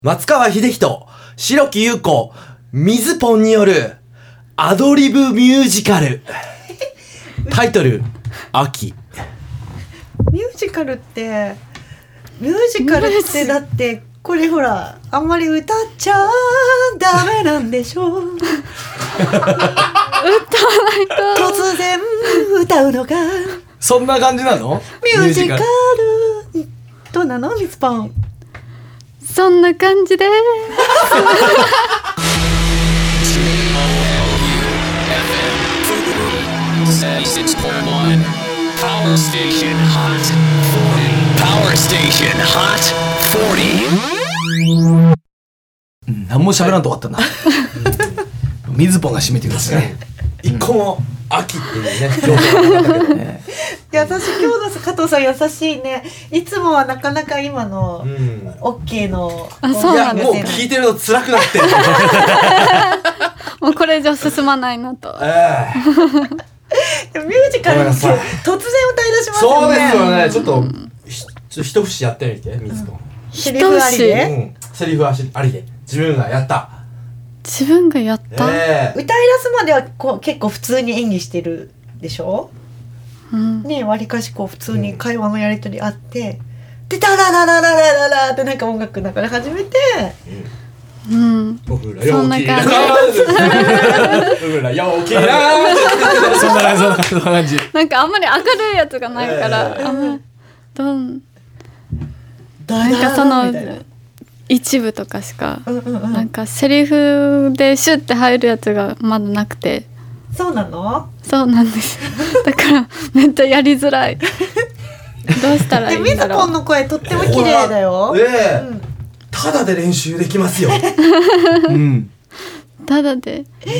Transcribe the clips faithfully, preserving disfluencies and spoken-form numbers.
松川秀人、白木優子、水ポンによるアドリブミュージカルタイトル秋。 ミュージカルってミュージカルってだってこれほらあんまり歌っちゃダメなんでしょう歌わないと突然歌うのがそんな感じなの？ ミュージカルどうなのミツポン？ そんな感じで Power Station Hot フォーティー Power Station Hot フォーティー、 うん、何も喋らんと終わったな水ポンが締めてください。一個も秋っていうねね優しい。今日の加藤さん優しいね。いつもはなかなか今の OK の、 うん、あ、そうなんですね。 もう聞いてるの辛くなってるもうこれ以上進まないなと、 えーでもミュージカルって突然歌い出しますよね。 そうですよね。ちょっと、うん、ひちょ一節やってみて、水ポン。 セリフありで、 うん、セリフありで自分がやった。 自分がやった、 えー、歌い出すまではこう結構普通に演技してるでしょ、うん、ねえ、わりかしこう普通に会話のやり取りあって、うん、でダラララララララってなんか音楽流れ始めて、 うん、 僕らそんな感じ僕ら陽気なそんな感じそんな感じなんかあんまり明るいやつがないから、えー、あんまりどんなんかその一部とかしか、うんうんうん、なんかセリフでシュッて入るやつがまだなくて。 そうなの？ そうなんですだからめっちゃやりづらいどうしたらいいんだろう。 水ポンの声とっても綺麗だよ、 えーうん、ただで練習できますよ、うん、 ただで、うん、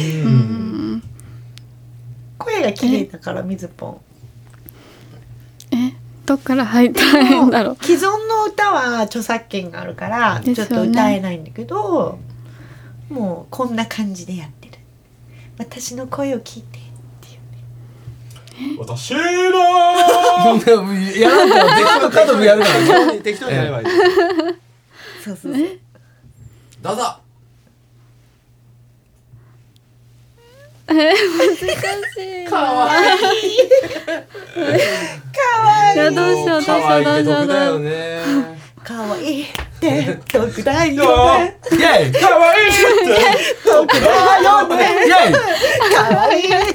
声が綺麗だから水ポン。 えどっから入ったらいいんだろう。 既存の歌は著作権があるからちょっと歌えないんだけど、ね、もうこんな感じでやってる。私の声を聞いてっていうね。 私のやらんと適当カードやるからね。適当にやればいい。 そうそうそう。 どうぞ。 えー、難しい。 かわいい。かわいい。いやどうしようどうしようどうしようどうしよう。 かわいいって得だよね。 イェイ。かわいいって得だよね。 イェイ。 かわいいって得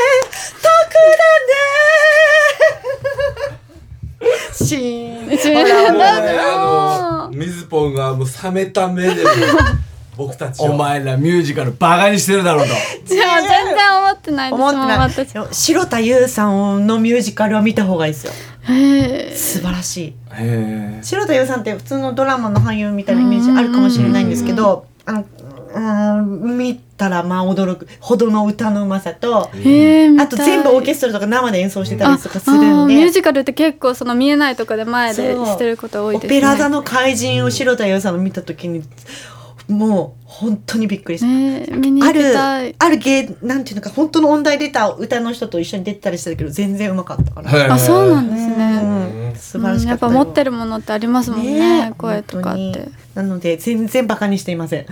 だね。シーン。 シーンだね。 あの水ポンがもう冷めた目で僕たちをお前らミュージカルバカにしてるだろうと。 じゃあ全然思ってないです。 思ってない。城田優さんのミュージカルは見た方がいいですよ。 へー、 素晴らしい。 へー、 城田優さんって普通のドラマの俳優みたいなイメージあるかもしれないんですけど、あのうん見たらまあ驚くほどの歌のうまさと、 へー、 あと全部オーケストラとか生で演奏してたりとかするんで、 ミュージカルって結構その見えないとこで前でしてること多いですね。 オペラ座の怪人を城田優さんの見た時にもう本当にびっくりした、 えー、見に行きたい。 あるある芸なんていうのか本当の音大出た歌の人と一緒に出てたりしてたけど全然うまかったから。 あ、そうなんですね、 うん、素晴らしかったよ、うん、やっぱ持ってるものってありますもん ね, ね声とかって。 なので全然バカにしていません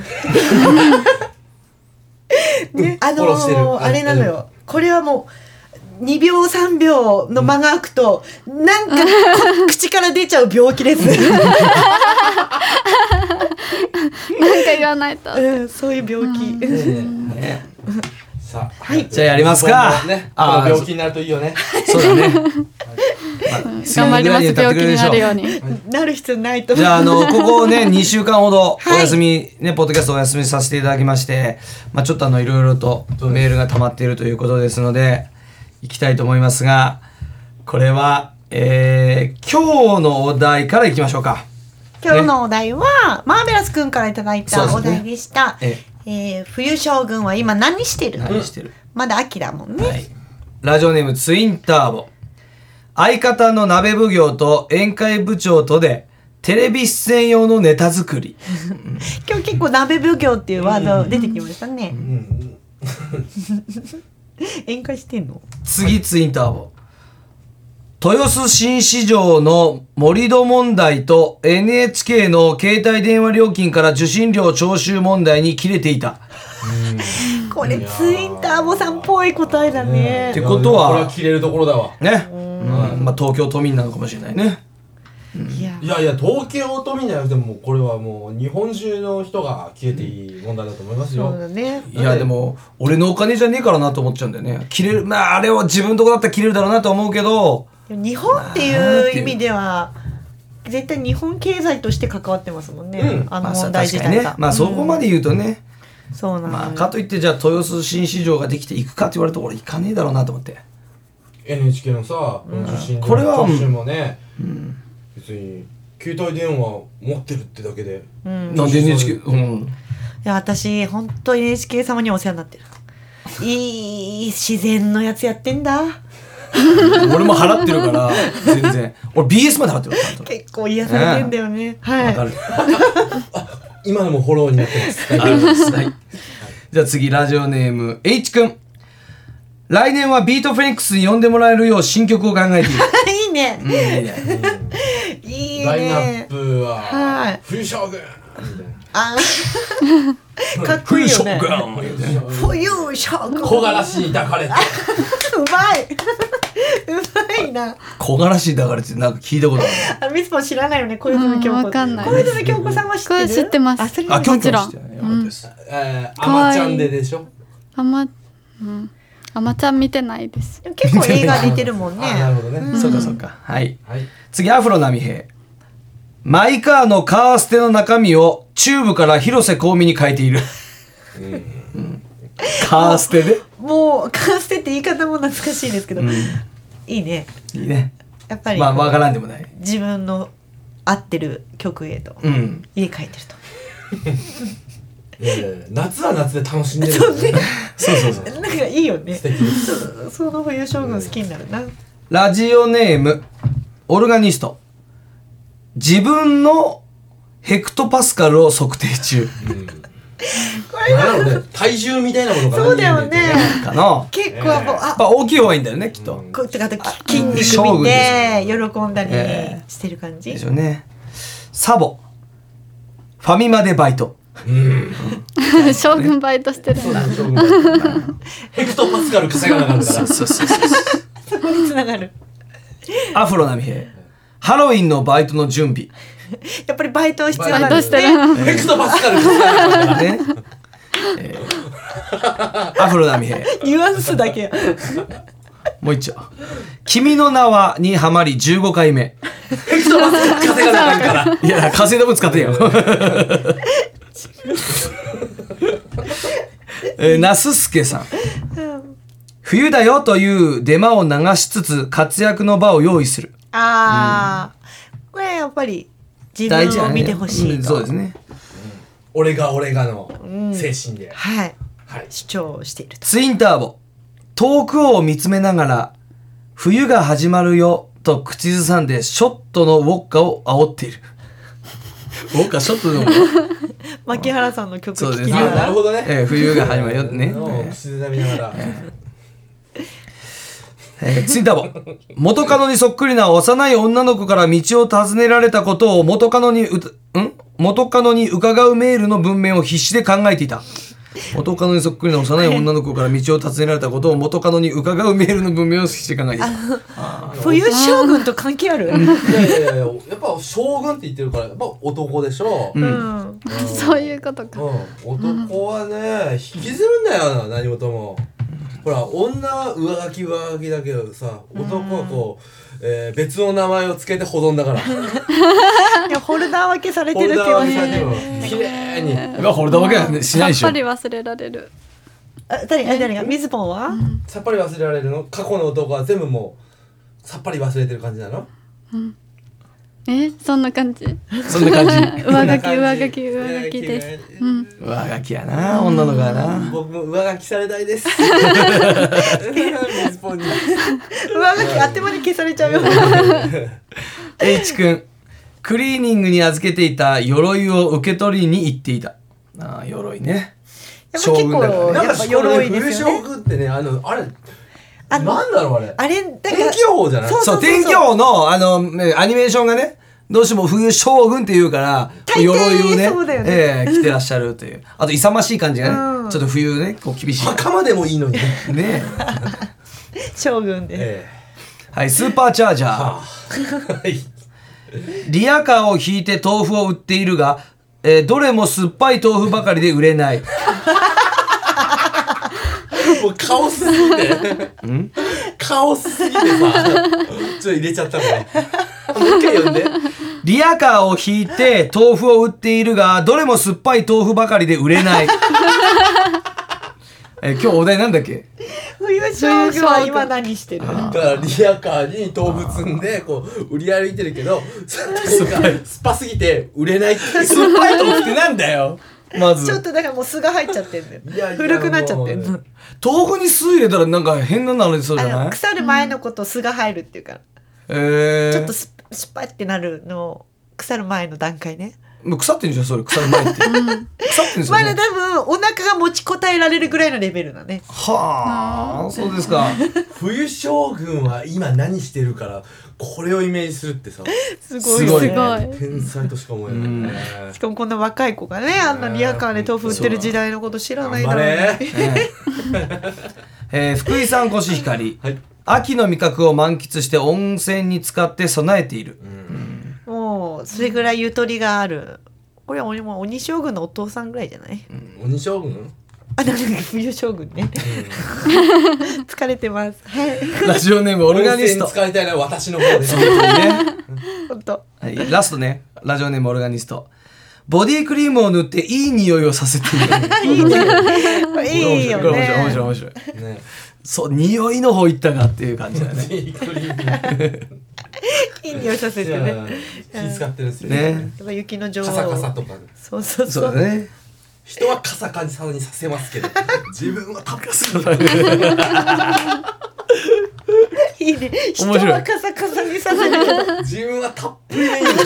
ね、あのー、あれなのよ、これはもうにびょうさんびょうの間が空くと、うん、なんか口から出ちゃう病気ですなんか言わないと、 うん、そういう病気、うんね、さあ、 はい、じゃあやりますか、 ね、あの病気になるといいよね。 そうだね、 まあ、頑張ります。病気になるようになる必要ないと。 じゃあ、あのここねにしゅうかんほどお休み、はい、ねポッドキャストお休みさせていただきまして、まあ、ちょっとあのいろいろとメールが溜まっているということですのでいきたいと思いますが、これは、えー、今日のお題からいきましょうか。 今日のお題は、ね、マーベラスくんからいただいたお題でした、ねえー、冬将軍は今何してるの？ 何してる？ まだ秋だもんね、はい、 ラジオネームツインターボ。相方の鍋奉行と宴会部長とでテレビ出演用のネタ作り今日結構鍋奉行っていうワード出てきましたね、うん、宴会してんの？ 次ツインターボ。 豊洲新市場の盛り土問題と エヌエイチケー の携帯電話料金から受信料徴収問題に切れていた。 これツインターボさんっぽい答えだね。 ってことはこれは切れるところだわね、うんまあ、東京都民なのかもしれないね。 いやいやいや東京都民じゃなくてもこれはもう日本中の人が消えていい問題だと思いますよ、 そうだね。 いやでも俺のお金じゃねえからなと思っちゃうんだよね。切れる、まああれは自分のとこだったら切れるだろうなと思うけど、 でも日本っていう意味では絶対日本経済として関わってますもんね、 うんあのまあさ問題自確かに体が。 ね、まあそこまで言うとね、 うんそうなのよ、 まあかといってじゃあ豊洲新市場ができていくかって言われると俺行かねえだろうなと思って。 エヌエイチケー のさ、受信料これは徴収もね、別に携帯電話持ってるってだけで、 うんなんで エヌエイチケー、うん、 いや私本当 エヌエイチケー 様にお世話になってる。いい自然のやつやってんだ。 俺も払ってるから全然俺 ビーエス まで払ってるからちゃんと結構癒されてんだよね。はいわかる。 今のもフォローになってますありがとうございます。はい。じゃあ次ラジオネーム H 君。来年はビートフェニックスに呼んでもらえるよう新曲を考えている。 いいねうん、いいね。 いいラインナッね。 プははい冬将軍みたいあかっこいいよね。 フルショックな冬将軍。 木枯らしに抱かれてうまい。うまいな。 木枯らしだからってなんか聞いたことある。 あミスポン知らないよね。小泉京子。 うんわかんない小泉京子さんは知ってる？ これ知ってますあ、それあ、 も今日もちろん知ってないよかったです。 えー、 かわいいアマちゃんででしょあまうんあまちゃん見てないです。 結構映画出てるもんね。 あなるほどね、 そうかそうか。はい。 はい次アフロ波平。マイカーのカーステの中身をチューブから広瀬香美に変えている。うんカーステで。 もうカーステって言い方も懐かしいですけど、いいね。 いいね。 やっぱりまあわからんでもない。 自分の合ってる曲へとうん。 家帰ってると。 いやいやいや夏は夏で楽しんでるんですよねそうそうそう。 なんかいいよね。 素敵ですその冬将軍好きになるな。 ラジオネームオルガニスト。自分のヘクトパスカルを測定中。 これなんだろうね体重みたいなものかなそうだよね。 かな。 結構やっぱ、 やっあぱ大きい方がいいんだよねきっと。 こうってか筋肉将軍見てで喜んだりええしてる感じ。 でしょうね。サボ。ファミマでバイト。 将軍バイトしてるんだ。 将軍がヘクトパスカル稼がなかったからそうそうそう。 そこに繋がる。 アフロナミヘ。ハロウィンのバイトの準備。 やっぱりバイト必要バイトしてなんですね。 る。 ヘクトパスカル稼がなかったからね。えーアフロナミヘ。 ニュアンスだけ。 もう一丁。君の名はにハマりじゅうごかいめ。 ヘクトパスカル稼がなかったからいや、稼いだ分使ってよ。えー、ナススケさん。冬だよというデマを流しつつ活躍の場を用意する。 ああ、これやっぱり自大事やね。 分を見てほしいうんと。 そうですね。 俺が俺がの精神で、 はい。 はい主張していると。 ツインターボ。遠くを見つめながら冬が始まるよと口ずさんでショットのウォッカを煽っている。ウォッカショットのウォッカ。 牧原さんの曲聴きそうですねあながら。 なるほどね、 えー冬が始まるよってね。 の口ずさみながら、 えー、ツインターボ。元カノにそっくりな幼い女の子から道を尋ねられたことを元カノにうた、ん元カノに伺うメールの文面を必死で考えていた。元カノにそっくりな幼い女の子から道を尋ねられたことを元カノに伺うメールの文面を必死で考えていた。 冬将軍と関係ある？ いやいやいややっぱ将軍って言ってるからやっぱ男でしょ、 ううんん。 そういうことか。 うん、男はね引きずるんだよな何事も。ほら女は上書き上書きだけどさ男はこう、えー、別の名前をつけて保存だからいやホルダー分けされてるって言われホルダー分けされてる。 る綺麗にまあ、ホルダーわけはねしないでしょさっぱ。り忘れられる。 あ、誰あ誰が水ポンは？ さっぱり忘れられるの過去の男は全部もうさっぱり忘れてる感じなのえ、そんな感じ。 そんな感じ。 上書き上書き上書きです。うん。 上書きやな、女の子はな。 僕も上書きされたいです水ポンに上書きあっという間に消されちゃうよ。 H 君、クリーニングに預けていた鎧を受け取りに行っていた。ああ、鎧ね。 やっぱ結構将軍だからねなんかやっぱ鎧ですよね冬将軍ってねあのあれあのなんだろうあれあれだから天気予報じゃない？ そう天気予報のあのねアニメーションがねどうしても冬将軍っていうから大抵鎧をねそうだよねええ着てらっしゃるというあと勇ましい感じがね、 うんちょっと冬ねこう厳しい袴でもいいのにね将軍で、 えはいスーパーチャージャー、 えはあはいリヤカーを引いて豆腐を売っているが、えーどれも酸っぱい豆腐ばかりで売れないもうカオスすぎてカオスすぎてさちょっと入れちゃったこれもう一回読んでリヤカーを引いて豆腐を売っているがどれも酸っぱい豆腐ばかりで売れないえー今日お題なんだっけ冬将軍は今何してる？ だからリヤカーに豆腐積んでこう売り歩いてるけど酸っぱい酸っぱすぎて売れないっていう酸っぱい豆腐ってなんだよまずちょっとだからもう酢が入っちゃってんだよいやいや古くなっちゃってんものう豆腐に酢入れたらなんか変なのなりそうじゃあないの腐る前のこと酢が入るっていうから、 えー、 ちょっとす酸っぱいってなるの腐る前の段階ね。 もう腐ってんじゃんそれ腐る前って、腐ってんですよまだね多分お腹が持ちこたえられるぐらいのレベルだね。 はあそうですか冬将軍は今何してるからこれをイメージするってさすすごいすごい天才としか思えないねしかもこんな若い子がねあんなリヤカーで豆腐売ってる時代のこと知らないだろう頑張れね。 えー福井さんコシヒカリ、 はい秋の味覚を満喫して温泉に浸かって備えている、 もうそれぐらいゆとりがある。これは鬼も鬼将軍のお父さんぐらいじゃない？ 鬼将軍あ、なんか冬将軍ね。疲れてます。はい。 ラジオネームオルガニスト温泉使いたいのは私の方ですね、 本当。 はい、ラストねラジオネームオルガニストボディクリームを塗っていい匂いをさせているいいね。これいいよこれ面白い面白いね。 面白いねそう匂いの方行ったかっていう感じだねいいクリームいい匂いさせじゃてね。 あ気使ってるんですよねやっぱ雪の女王。 カサカサとかそうそうそそうう。 だね人はカサカサにさせますけど自分はタップするいいね。人面白いはカサカサにさせるけど。 自分はたっぷりでいい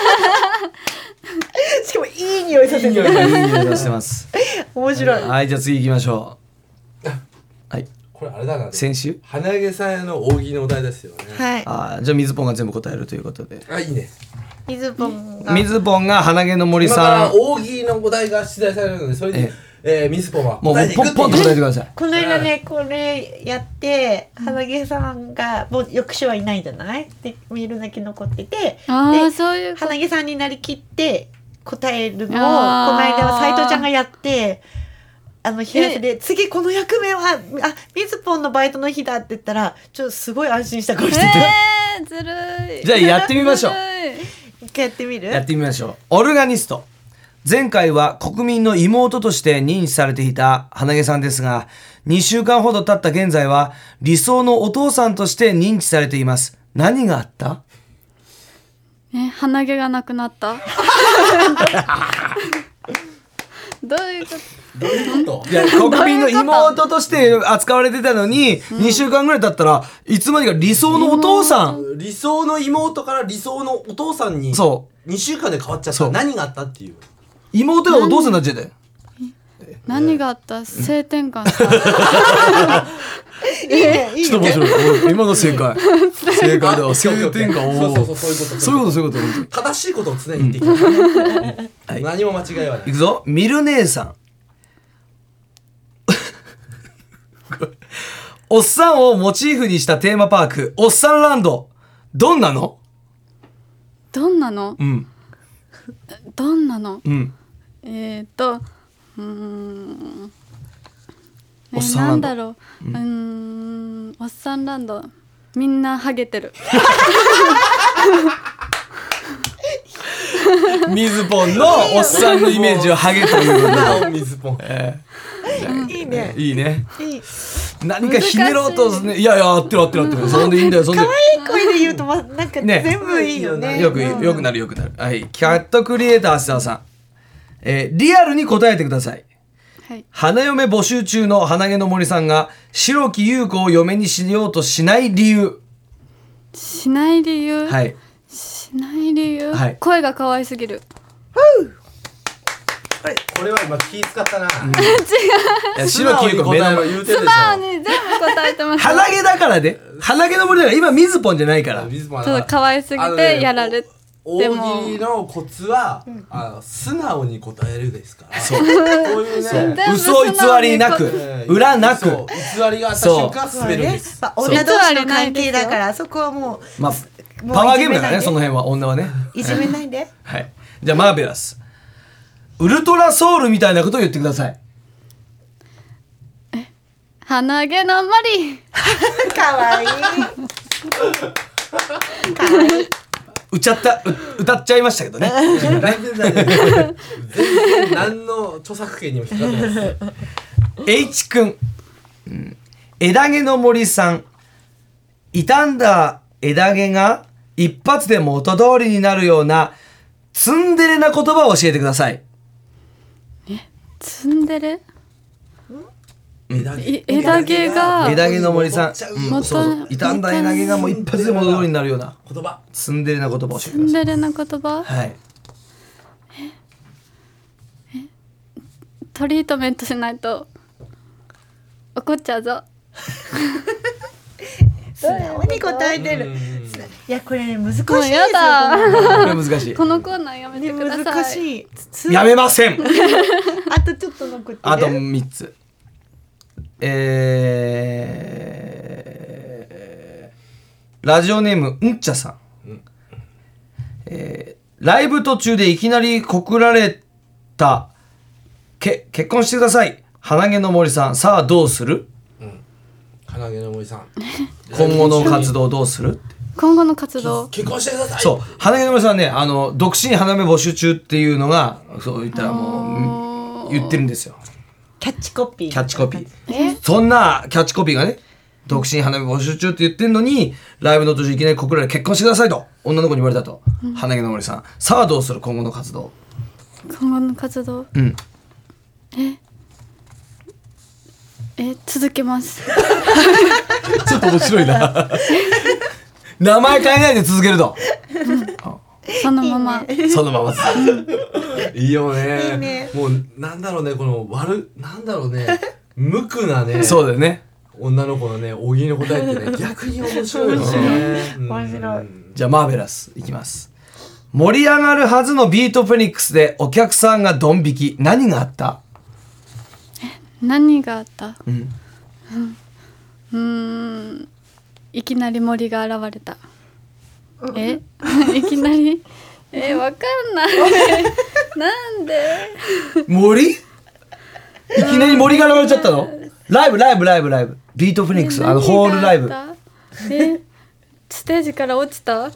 しかもいい匂いさせていい匂いる。 いい匂いがしてます面白い。 はいじゃあ次行きましょうはいこれあれだな先週花毛さんへの大喜利のお題ですよねはい。 あーじゃあ水ポンが全部答えるということであいいね水ポンが。 水ポンが鼻毛の森今かさんら大喜利のお題が出題されるのでそれにええー水ポンはもう答えていくポンポンと答えてくださいこの間ね、これやって、花毛さんが、もう翌週はいないじゃないで、見るだけ残ってて、 あであそういうこと花毛さんになりきって答えるのを、このあー間は斉藤ちゃんがやって、あの、冷やしで、次この役目は、あ、水ポンのバイトの日だって言ったら、ちょっとすごい安心した顔してて、 えー、ずるいじゃあやってみましょうずるい一回やってみるやってみましょうオルガニスト前回は国民の妹として認知されていた花毛さんですがにしゅうかんほど経った現在は理想のお父さんとして認知されています何があったえ鼻毛がなくなったどういうことどういうこといや国民の妹として扱われてたのに、にしゅうかんぐらい経ったらいつまでか理想のお父さん理想の妹から理想のお父さんにそにしゅうかんで変わっちゃっそうた何があったっていう妹がお父さんになっちゃったよ何があった性転換したいいね、いいね。 ちょっと面白い今の正解正解だわ性あ転換そうそうそうをそういうことそういうことそういうこと本当に正しいことを常に言っていきますはい何も間違いはないいくぞミル姉さんおっさんをモチーフにしたテーマパークおっさんランドどんなのどんなのうんどんなのうんえーとうーんおっえさんランドなんだろううーんおっさんランドみんなハゲてる水ポンのおっさんのイメージはハゲということなお水ポンいいね。 でいいねいい。 何かひねろうとすねいやいや合ってる合ってる合ってるそんでいいんだよそんで可愛い声で言うと、ま、なんかね全部いいよね。 よくうんよくなるよくなるはいキャットクリエイター須田さんえーリアルに答えてくださいはい花嫁募集中の花毛の森さんが白木優子を嫁にしようとしない理由しない理由、 はいしない理由、 はい声が可愛すぎるこれは今気使ったな。 いや白木優子目玉言うてるでし素直に全部答えてます。 鼻毛だからで鼻毛の森だから今水ポンじゃないからょ。水もちょっと可愛すぎてやられて大も喜利のコツは、あの素直に答えるですから。そう。こういうね。 全部嘘偽りなくえー裏なくそう偽りがあった瞬間滑るんです。 まあ、女同士の関係だからそこはもうまあもうパワーゲームだからねいじその辺は女はねいじめないではいじゃあマーベラスウルトラソウルみたいなことを言ってください。 鼻毛の森。 かわいいかわいい歌っちゃったう歌っちゃいましたけどね全然大丈夫。全然何の著作権にも引っかかってないです。 H 君、うん枝毛の森さん傷んだ枝毛が一発で元通りになるようなツンデレな言葉を教えてください。 ツンデレ。 枝毛い枝毛が枝毛の森さん、うん元そうそう傷んだ枝毛がもう一発で元通りになるような言葉。 ツンデレな言葉を教えてツください。 ンデレな言葉。 はいトリートメントしないと怒っちゃうぞ。 素直に答えてる。いやこれね難しいですよ。 もうやだこれ難しいこのコーナーやめてください。 難しい。つやめませんあとちょっと残ってる。 あとみっつえー、ラジオネームうんちゃさん、えー、ライブ途中でいきなり告られたけ結婚してください鼻毛の森さんさあどうする鼻毛の森さん。 今後の活動どうする今後の活動。 結婚してください。 そう鼻毛の森さんねあの独身花芽募集中っていうのがそう言ったらもううん言ってるんですよキャッチコピー。 キャッチコピーそんなキャッチコピーがね独身花芽募集中って言ってんのにライブの途中いきなり告られ結婚してくださいと女の子に言われたと、うん、花毛の森さんさあどうする今後の活動。 今後の活動。 うんええ続けます。 ちょっと面白いな名前変えないで続けると、 そのまま。 そのままいいよね。 いいねもうなんだろうねこの悪なんだろうね無垢なね。 そうだよね。 女の子のね大喜利の答えってね逆に面白いよね。 面白い。 じゃあマーベラスいきます。盛り上がるはずのビートフェニックスでお客さんがドン引き何があった。 何があった。 うんうーんいきなり森が現れた。えいきなりえわかんないなんで森いきなり森が現れちゃったの。ライブライブライブライブビートフェニックスあのホールライブ。 えステージから落ちた。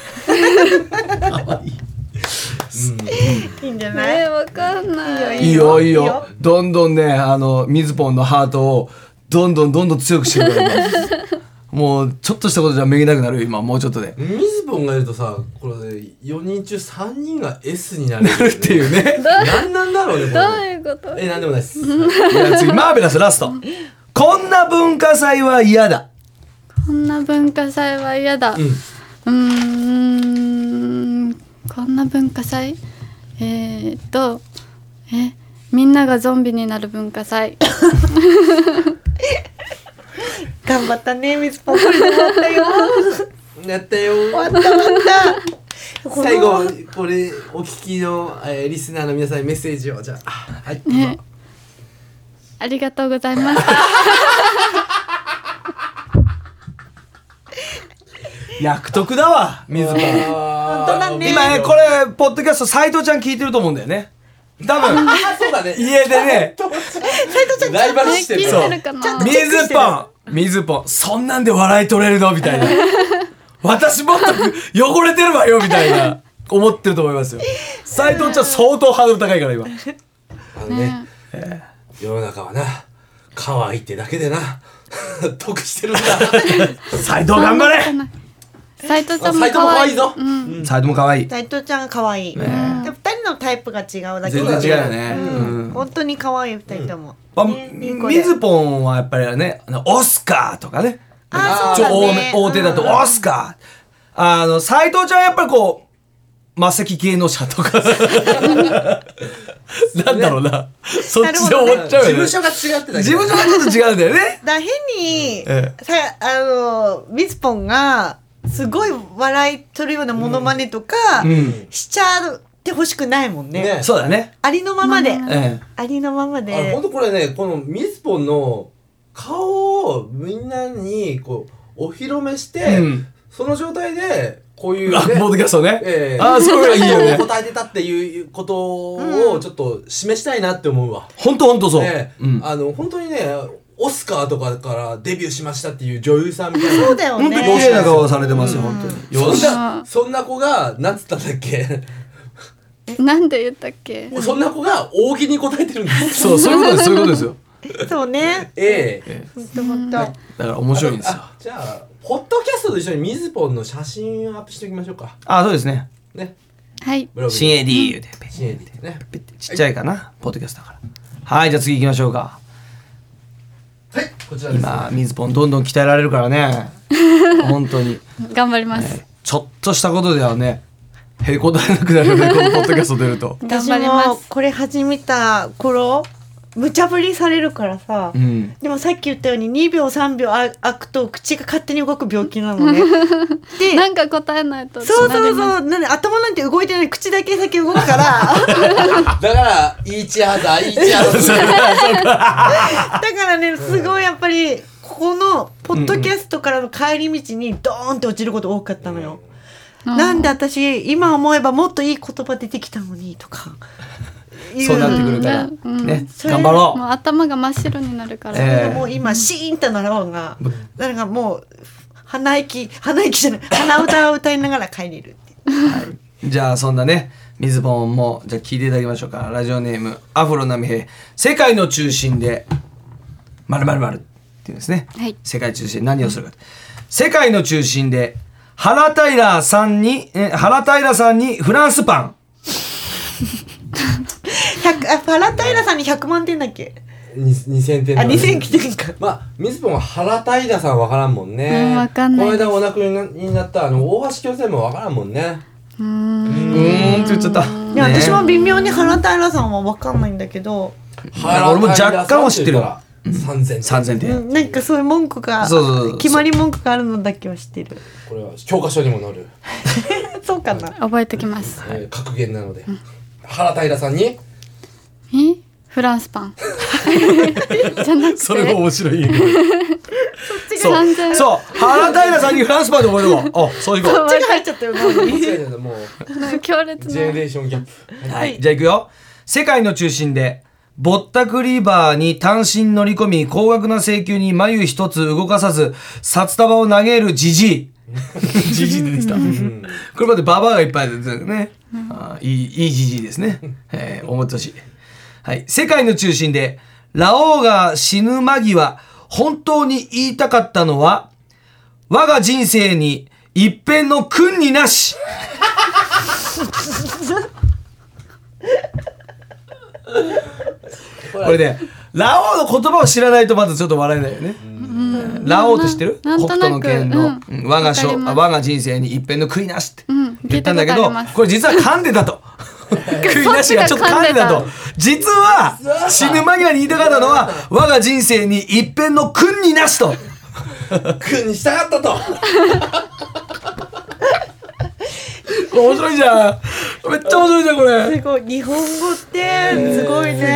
いいんじゃない。 えわかんない。 いいよいいいいよよどんどんねあの水ポンのハートをどんどんどんどん強くしてるから今もうちょっとしたことじゃめげなくなるよ今もうちょっとでミズボンがいるとさこれよにん中さんにんが S になる、ね、 なるっていうね。 なんなんだろうねこれどういうこと。 えなんでもないですいや次マーベラスラストこんな文化祭は嫌だ。 こんな文化祭は嫌だ。 うんうーんこんな文化祭えー、っとえみんながゾンビになる文化祭。 頑張ったねミスポン。これで終わったよ。 やったよ終わった終わった。 最後これお聞きの、えー、リスナーの皆さんにメッセージをじゃあはいどうぞ、 ねありがとうございました。 役得だわ水ポン。 本当だね今ねこれポッドキャスト斉藤ちゃん聞いてると思うんだよね多分あそうだね家でね斉藤ちゃんライバルしてる聞いてるかな。 そう水ポン水ポンそんなんで笑い取れるのみたいな私もっと汚れてるわよみたいな思ってると思いますよ。斉藤ちゃん相当ハードル高いから今あのね、えー世の中はな可愛いってだけでな得してるんだ。 斉藤頑張れ。 斉藤ちゃんも斉藤も可愛いぞ、 うん斉藤も可愛い。 斉藤ちゃんが可愛い。で二人のタイプが違うだけで。 全然違うよねうんうん本当に可愛い二人とも。 あねいい子で水ポンはやっぱりねあのオスカーとかねあーちょ大そうだねめ大手だとオスカーあの斉藤ちゃんはやっぱりこ魔石芸能者とかなんだろうな、そっちで思っちゃうよね。 事務所が違ってたけど事務所がちょっと違うんだよね。 だ変に、 えさあのミスポンがすごい笑い取るようなモノマネとか、 うんしちゃってほしくないもんね。 ねそうだね。 ありのままで、 えありのままあで本当これね、このミスポンの顔をみんなにこうお披露目して、 うんその状態でこういうえ。あ、 ね、 ポッドキャストね。 ええああ、そういうのいいよね。 答えてたっていうことをちょっと示したいなって思うわ。 ほんとほんとそう。 ねうん。 あの本当にね、オスカーとかからデビューしましたっていう女優さんみたいな。 そうだよほんとにね。 綺麗な顔されてますよ、ほんとに。よし。 そんなそんな子がなんつったんだっけなんで言ったっけ？ そんな子が大喜利に答えてるんです。 そう、そういうことです、そういうことですよ。 そうね。 ええほんとほんと。 だから面白いんですよ。 あじゃあポッドキャストと一緒にミズポンの写真をアップしておきましょうかあ、そうですね。 ね。 はい。 ブログに新 エーディー 言うて、 新 エーディー ね。 ちっちゃいかな、ポッドキャストだから。はい、じゃあ次行きましょうか。 はい、こちらです、ね。 今、水ポンどんどん鍛えられるからね。本当に。 頑張ります。 ちょっとしたことではね、へこたれなくなるよね、このポッドキャスト出ると。 頑私張ります。 もこれ始めた頃無茶ぶりされるからさ、 うん。 でもさっき言ったようににびょうさんびょうあ開くと口が勝手に動く病気なのね。でなんか答えないと。 そうそうう。 そう、なんで頭なんて動いてない、口だけ先動くからだからイーチハザーイーチハザー。 だからねすごいやっぱりここのポッドキャストからの帰り道にドーンって落ちること多かったのよ。なんで私今思えばもっといい言葉出てきたのにとかいうそうなってくるから。 うんね、 それ頑張ろもう頭が真っ白になるから。 ええもう今シーンとなろうがなんかもう鼻息鼻息じゃない鼻歌を歌いながら帰れるっていうう。じゃあ、そんなね、水ポンも、じゃあ聞いていただきましょうか。ラジオネーム、アフロナミヘイ。世界の中心で、〇〇〇っていうんですね。 はい世界中心で何をするか。世界の中心で、原平さんに、え原平さんにフランスパン。 ひゃくあパラタイラさんにひゃくまんてんだっけににせんてんあだねにせんきてんかまあミズポンは原平さんわからんもんね。 うんわかんないこの間お亡くなりになったあの大橋巨泉もわからんもんね。 うーん。 うーんって言っちゃった。 いや私も微妙に原平さんは分かんないんだけど、 俺も若干は知ってるわ。 三千さんぜんて。 うんん、なんかそういう文句がそうそうそう決まり文句があるのだけは知ってる。 これは教科書にも載る、 そうかな。 覚えてきます。 えー格言なので、原平さんにえ？フランスパン。じゃなくて。 それも面白い。 そ完全そう、原平さんにフランスパンで覚えるわ。あ、そういうこっちが入っちゃったよ脳間に。 違いないもう強烈ジェネな。 レーションギャップ。 と。はい、じゃあ行くよ。世界の中心で、ぼったくりバーに単身乗り込み、高額な請求に眉一つ動かさず、札束を投げるジジイ。ジジイ出てきた。これまでババアがいっぱい出てるね。あーいい、いいジジイですね。えー、思ってほしい。はい。世界の中心で、ラオウが死ぬ間際、本当に言いたかったのは、我が人生に一片の君になし。これね、ラオウの言葉を知らないとまずちょっと笑えないよね。ラオウって知ってる？ ななん北となく斗の拳の、 うんうん我がしょわかります我が人生に一片の悔いなしってうん言ったんだけど、 聞いたことありますこれ実は噛んでたと。悔いなしがちょっと噛んでたと。実は死ぬ間際に言いたかったのは我が人生に一片の君になしと。 君にしたかったと。 面白いじゃん。めっちゃ面白いじゃんこれ。 すごい日本語ってすごいね。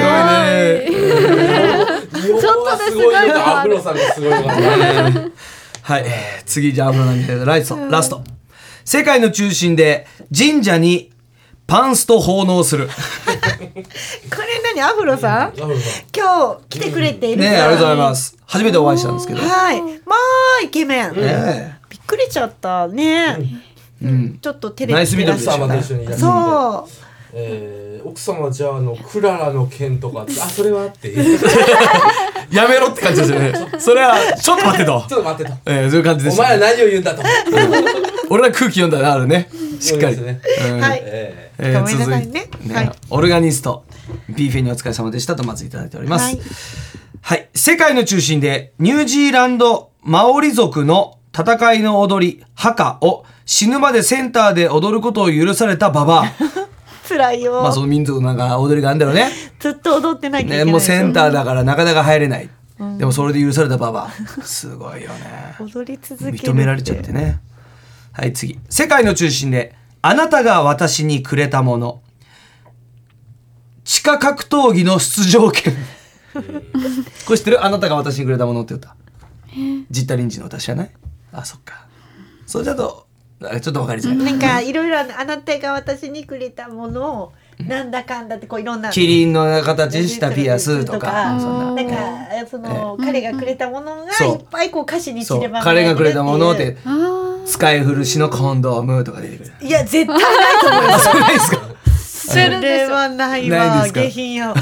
すごいね。 日本語はすごいのかアフロさんがすごいのか。 はい、次じゃあ油なんでライトラスト。世界の中心で神社にパンスト奉納する。 これ何アフロさん？ アフロさん今日来てくれているねえ、ありがとうございます。初めてお会いしたんですけど。ねはい。まあイケメン。 え。 びっくりしちゃったね。 うん。 ちょっと照れナイスミドル奥様と一緒にいらっしゃるそう。 えー、奥様じゃああのクララの件とかあそれはあってやめろって感じですよね。それはちょっと待ってと。 ちょっと待ってとええ、そういう感じでおした。 前ら何を言うんだと俺ら空気読んだらあるね。しっかり。 そうですねうんはいええーごめんなさいね続いてはいオルガニスト ビーフェニーお疲れ様でしたとまずいただいております。 はいはい。世界の中心でニュージーランドマオリ族の戦いの踊り墓を死ぬまでセンターで踊ることを許されたババア辛いよ、 まあその民族なんか踊りがあるんだろうねずっと踊ってなきゃいけないね、もうセンターだだからなかなか入れない、うん、でもそれで許されたババアすごいよね踊り続ける認められちゃってね。はい次、世界の中心であなたが私にくれたもの、地下格闘技の出場権これ知ってる？あなたが私にくれたものって歌、ジッタリンジの歌知らない？あ、そっか、それだとちょっと分かりづらい、 なんかいろいろあなたが私にくれたものをなんだかんだってこういろんなキリンの形したピアスとか、そんななんかその彼がくれたものがいそうっぱいこう歌詞に散りばめら彼れてるっていうがくれたものって使い古しのコンドームとか出てくる。 いや絶対ないと思いますそれないですか？ それはないわないですか下品や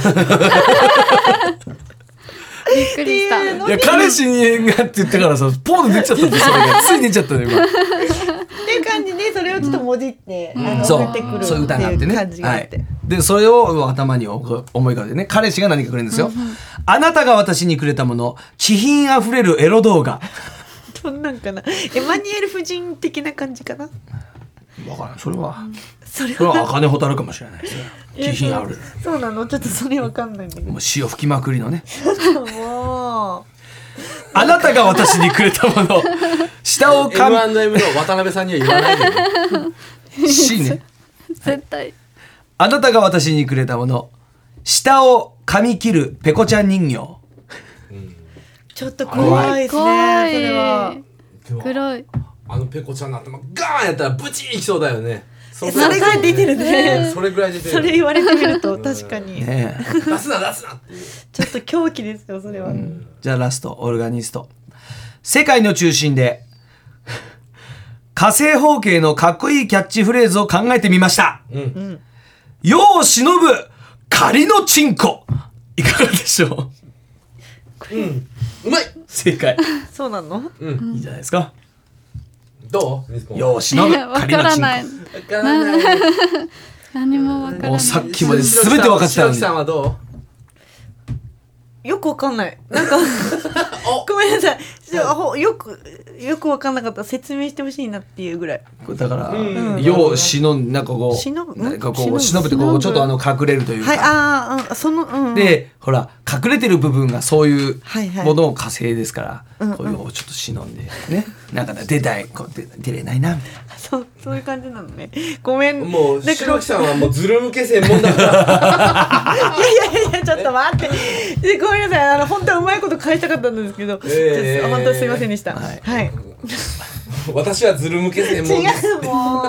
びっくりした。 っていうのいや彼氏にがって言ったからさポーン出ちゃったんですそれがつい出ちゃったの今っていう感じでそれをちょっともじって、あのそう送ってくるってそういう歌があってねいう感じがあって、 はい、でそれを頭に思い浮かべてね、彼氏が何かくれるんですよ、あなたが私にくれたもの、気品あふれるエロ動画。 そんなんかなエマニュエル夫人的な感じかなわからん、それはそれそれはは茜蛍るかもしれないですよ。気品あふれる、 そうなのちょっとそれわかんないんだけどもう潮吹きまくりのねもうあなたが私にくれたもの、下をエムかアンドエム の渡辺さんには言わないでねみ C ね絶対。 あなたが私にくれたもの、下を噛み切るペコちゃん人形。 ちょっと怖いですね怖い。 それはでも黒い。 あのペコちゃんの頭ガーンやったらブチーいきそうだよね。そそれぐらい出てるねそれぐらい出てる。 それ言われてみると確かにねえ出すな出すなっていう。 ちょっと狂気ですよそれは、 じゃあラスト、オルガニスト。世界の中心で火星方形のかっこいいキャッチフレーズを考えてみました。 うん世を忍ぶ仮のチンコ、いかがでしょう？ うんうまい。 正解。 そうなのうんいいじゃないですか。 どう？ミスコン世を忍ぶわ仮のチンからない。 わからない。 何もわからコ。 ない。 もうさっきまで全て分かってたのに。 白木さんはどよくわかんないなんかごめんなさいちょほよくよくわかんなかったら説明してほしいなっていうぐらいこれだから、 うん世を忍んなんかこう忍ぶなんかこ忍ぶう忍ぶってこうちょっとあの隠れるというか。 はいあーあそのうんでほら隠れてる部分がそういうはいはいものを火星ですから、 うんうんこういうのをちょっと忍んでね、なんか出たいこう出出れないなみたいな。 そうそういう感じなのねごめんう？もうなんか白木さんはもうズル向け専門だから。 いやいやいやちょっと待ってでごめんなさいあの本当はうまいこと返したかったんですけど、 えーちょっと本当すいませんでしたはいはい私はズル向け専門違です。 うも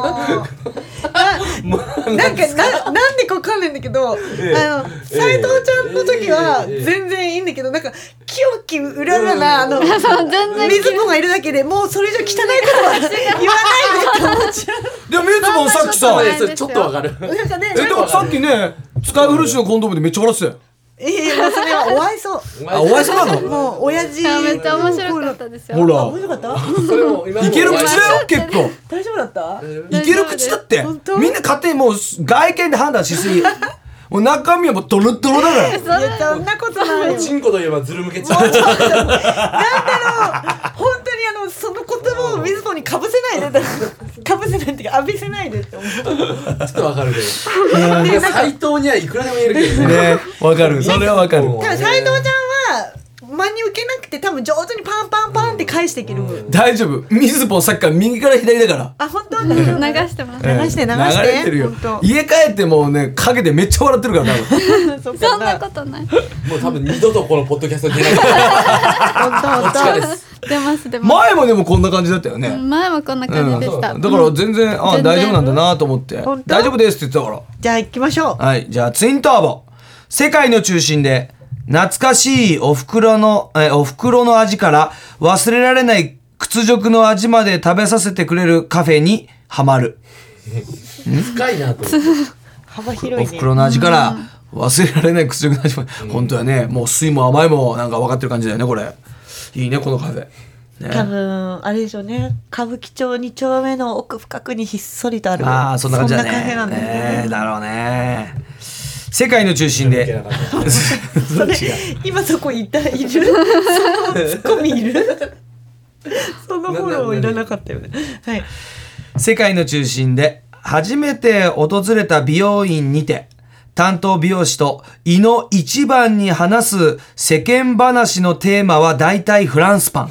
うななんかななんでかわかんないんだけど、 ええあの斉藤ちゃんの時はええ全然いいんだけどなんか清きうららなあの全然水子がいるだけでもうそれ以上汚いことは言わないでって思っちゃうでも水もさっきさそんなそれちょっとわかる。 なんかねえでもさっきね使い古しのコンドームでめっちゃ笑ってたよ。 いやいやもうそれはお愛想あお会いしたの？ もう親父いやめっちゃ面白かったですよ。 ほら面白かったそれも今のいける口だよ結構。 大丈夫だったいける口だって本当みんな勝手にもう外見で判断しすぎ。もう中身はもうドロドロだから。 いやそんなことないよチンコといえばズル向けちゃう。 なんだろう本当にあのその言葉を水野にかぶせないでかぶせないっていうか浴びせないでって思うちょっとわかるけど。いや斎藤にはいくらでも言えるけどね。 ねわかる、それはわかる。 もう多分斉藤ちゃんは真に受けなくて多分上手にパンパンパンって返していける、 大丈夫、水ポンさっきから右から左だから。 あ本当流してます。 流して流して流れてるよほんと。 家帰ってもうね陰でめっちゃ笑ってるから多分。 そっそんなかことない。 もう多分二度とこのポッドキャストに出ない。 本当どっちか本です。 出ます出ます。 前もでもこんな感じだったよね。 前もこんな感じでした。 うんだから全然、あ全然大丈夫なんだなと思って本当大丈夫ですって言ってたから。 当じゃあ行きましょうはい、じゃあツインターボ。世界の中心で懐かしいお袋のえお袋の味から忘れられない屈辱の味まで食べさせてくれるカフェにハマる。 深いなと。 幅広おいね袋の味から忘れられない屈辱の味まで、本当はね、もう酸いも甘いもなんか分かってる感じだよねこれ。いいねこのカフェ。ね、 多分あれでしょうね歌舞伎町に丁目の奥深くにひっそりとあるああそんな感じだね。 そんなカフェなんだよねねだろうね。世界の中心で。 それ今そこいたいるそのツッコミいるそのフォローいらなかったよね。はい。 世界の中心で初めて訪れた美容院にて、担当美容師と胃の一番に話す世間話のテーマは大体フランスパン。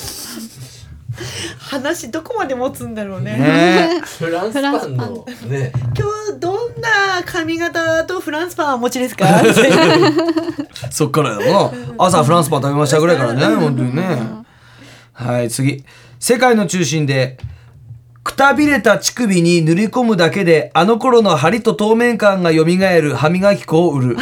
話どこまで持つんだろうね。 ねフランスパンのね。 今日どんな髪型とフランスパンはお持ちですか？ そっからだもん。朝フランスパン食べましたぐらいからね、本当にね。はい、次。世界の中心で、くたびれた乳首に塗り込むだけであの頃の張りと透明感が蘇る歯磨き粉を売る。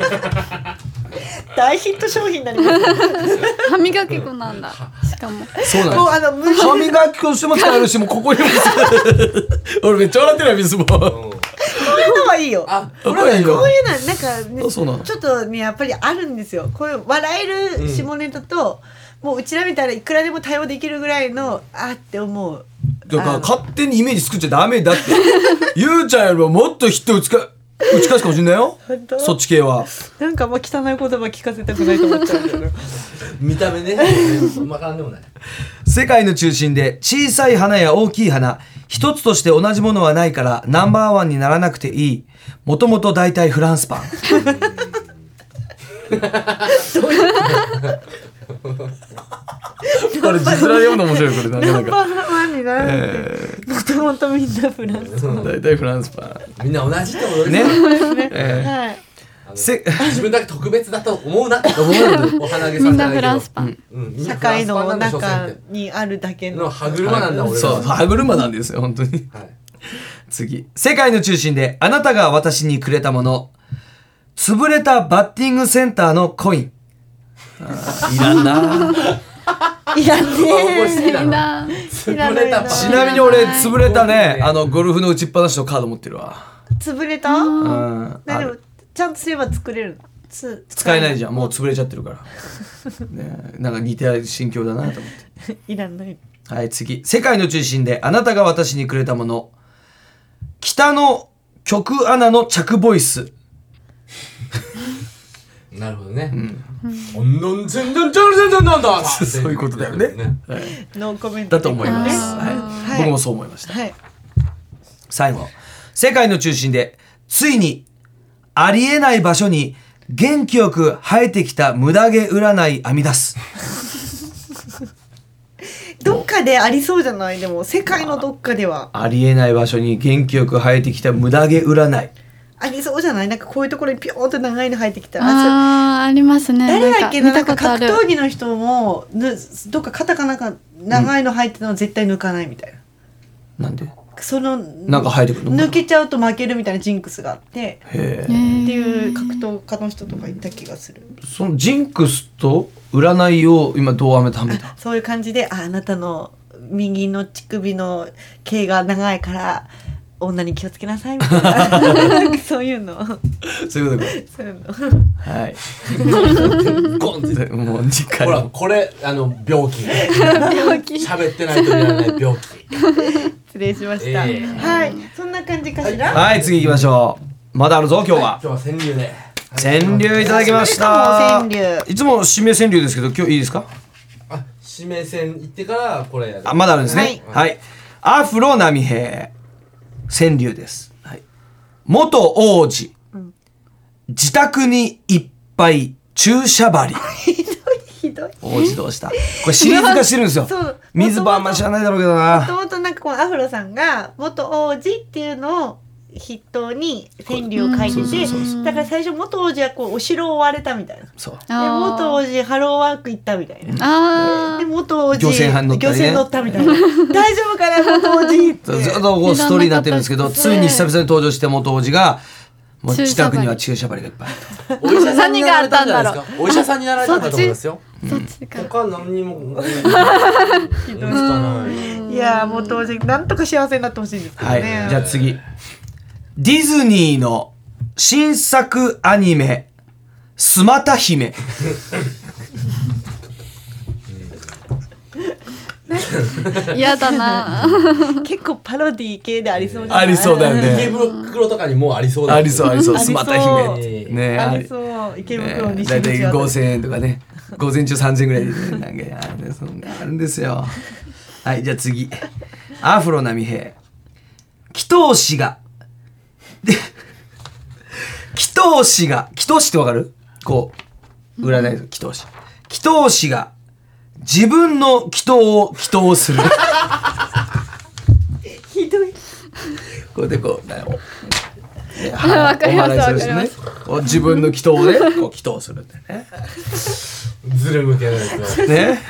大ヒット商品になります。 歯磨き粉なんだ。しかも。 そうなんです。 もうあの無歯磨き粉しても使えるし、もうここにも俺めっちゃ笑ってない水も。 こういうのはいいよ。 あ、 これはいいよ。 こういうのはなんか、ね、 あそうなのちょっとねやっぱりあるんですよ。こういう笑える下ネタと、うん、もううちらみたいないくらでも対応できるぐらいのあって思う。 だから勝手にイメージ作っちゃダメだって。ゆうちゃんよりももっとヒット打ちか打ち返すかもしれないよ。そっち系は。 なんかもう汚い言葉聞かせたくないと思っちゃうけど。 見た目ね。まかんでもない。 世界の中心で小さい花や大きい花、一つとして同じものはないからナンバーワンにならなくていい。もともと大体フランスパン。これ実際読むの面白いこれなかなか。 ナンバーワンになる。もともとみんなフランスパン。 大体フランスパン。 みんな同じってことですね。 ね。 えーはい。 せ自分だけ特別だと思うなって思うお花毛さみんなんじゃないけどフランスパン。 うんみんな社フラン会のスパンなんだ所詮中ってにあるだけの。 の歯車なんだ俺らそう、歯車なんですよ本当に。 はい次。世界の中心であなたが私にくれたもの。潰れたバッティングセンターのコイン。あーいらんな。 いらんあこれね。 好きだなみんな。 潰れたパンちなみに俺潰れたね、あのゴルフの打ちっぱなしのカード持ってるわ。 潰れた？ うん。 ねでもちゃんとすれば作れるの。つ使えないじゃん、もう潰れちゃってるから。ね、なんか似てる心境だなと思って。 いらない。 はい、次。世界の中心であなたが私にくれたもの。北の曲穴の着ボイス。 なるほどねおんのん全然全然全然だそういうことだよね。はいノーコメントだと思います。 あはいはい僕もそう思いました。 はい。 最後。世界の中心で、ついに、ありえない場所に元気よく生えてきた無駄毛占い編み出す。 どっかでありそうじゃない？でも世界のどっかではありえない場所に元気よく生えてきた無駄毛占い。 ありそうじゃない？なんかこういうところにピョーンと長いの入ってきたら。 あー、ありますね。 誰だっけな、なんか見たことある。 格闘技の人もぬどっか肩かなんか長いの入ってたの絶対抜かないみたいな、 なんでそのなんか生えてくるの抜けちゃうと負けるみたいなジンクスがあってへえ。 っていう格闘家の人とかいた気がする。 そのジンクスと占いを今どうはめたはめたそういう感じで、ああなたの右の乳首の毛が長いから女に気をつけなさいみたいななんかそういうのそういうことか。 そういうのはい。 ゴンってもう次回。 ほらこれあの病気病気。 喋ってないといらない病気失礼しました、 えーはいそんな感じかしら、 はい、次行きましょう。まだあるぞ、今日は。 今日は川柳で川柳いただきまし久しぶりかた。 も川柳いつも指名川柳ですけど、今日いいですか？ あ指名線行ってからこれやるあ、まだあるんですね。 ははいい。アフロ波平。川柳です。はい。元王子。自宅にいっぱい注射針。 ひどいひどい王子どうしたこれシリーズ化してるんですよそう。 水場あんまり知らないだろうけどな。 もともとなんかこうアフロさんが元王子っていうのを筆頭に川柳を書いてそうそうてそうそだから最初元王子はこうお城を追われたみたいなでそう。 元王子ハローワーク行ったみたいなあで元王子漁船乗ったりね漁船乗ったみたいな大丈夫かな元王子ってずっとこうストーリーになってるんですけど、ついに久々に登場して元王子が、もう自宅には注射針がいっぱいある。 お医者さんになられたんじゃないですかお医者さんになられたんだと思いますよあ、そっちか。 他何にもひどいかないやー元王子なんとか幸せになってほしいんですけどはい。 ね、 じゃあ次。ディズニーの新作アニメ、スマタ姫。 嫌だな。 結構パロディ系でありそうじゃない？ ありそうだよね池袋とかにもありそうだありそうありそうありそうスマタ姫ねありそう池袋にだいたいごせんえんとかね午前中さんぜんえんぐらいでねなんかあるんですあるんですよ。はいじゃあ次アフロ波平祈祷師がで祈祷師が祈祷師ってわかる？こう占いの祈祷師祈祷師が自分の祈祷を祈祷するひどい。 これでこうねおねわかりますお祓いするしねわかりこう自分の祈祷でこう祈祷するってねずる向けないとね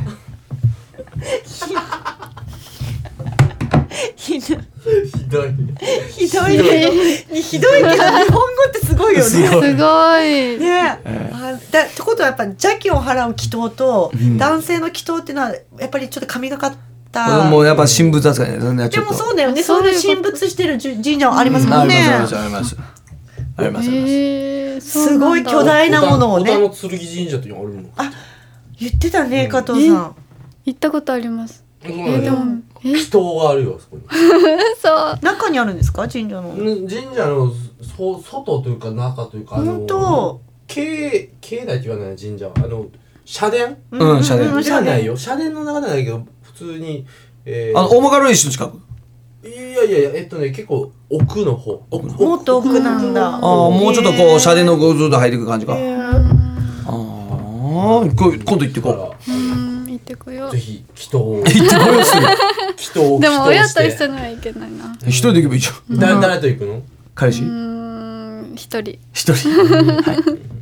ひどい。 ひどいひどいけど、ひどいけど日本語ってすごいよね。 すごいすごい。 ね、あだってことはやっぱ邪気を払う祈祷と、男性の祈祷っていうのはやっぱりちょっと神がかったもうやっぱ神仏扱いねそんなちでょっともそうだよね。 そいうことそうういう神仏してるじ神社はありますもありんね。 ますありますありますありますえー、 すごい巨大なものをね小田の剣神社っていうのあるのあ、言ってたね、加藤さん。 行ったことあります。 ええでもえ祈祷があるよそこにそう。 中にあるんですか、神社の。 神社のそ外というか中というかあの本当。 境境内って言わない神社はあの社殿うん社殿じゃないよ社殿の中じゃないけど普通に、えー、 あの大曲石の近くいやいやいやえっとね結構奥の方奥もっと奥なんだ。 ああもうちょっとこう社殿のこうずっと入っていく感じかあえーあこ今度行ってこだかうん行ってこよらぜひ祈祷をう行ってこようする祈祷をう。でも親と一緒にには行けないな。 一人で行けばいいじゃんだ誰と行くの彼氏うーん一人。 一人はい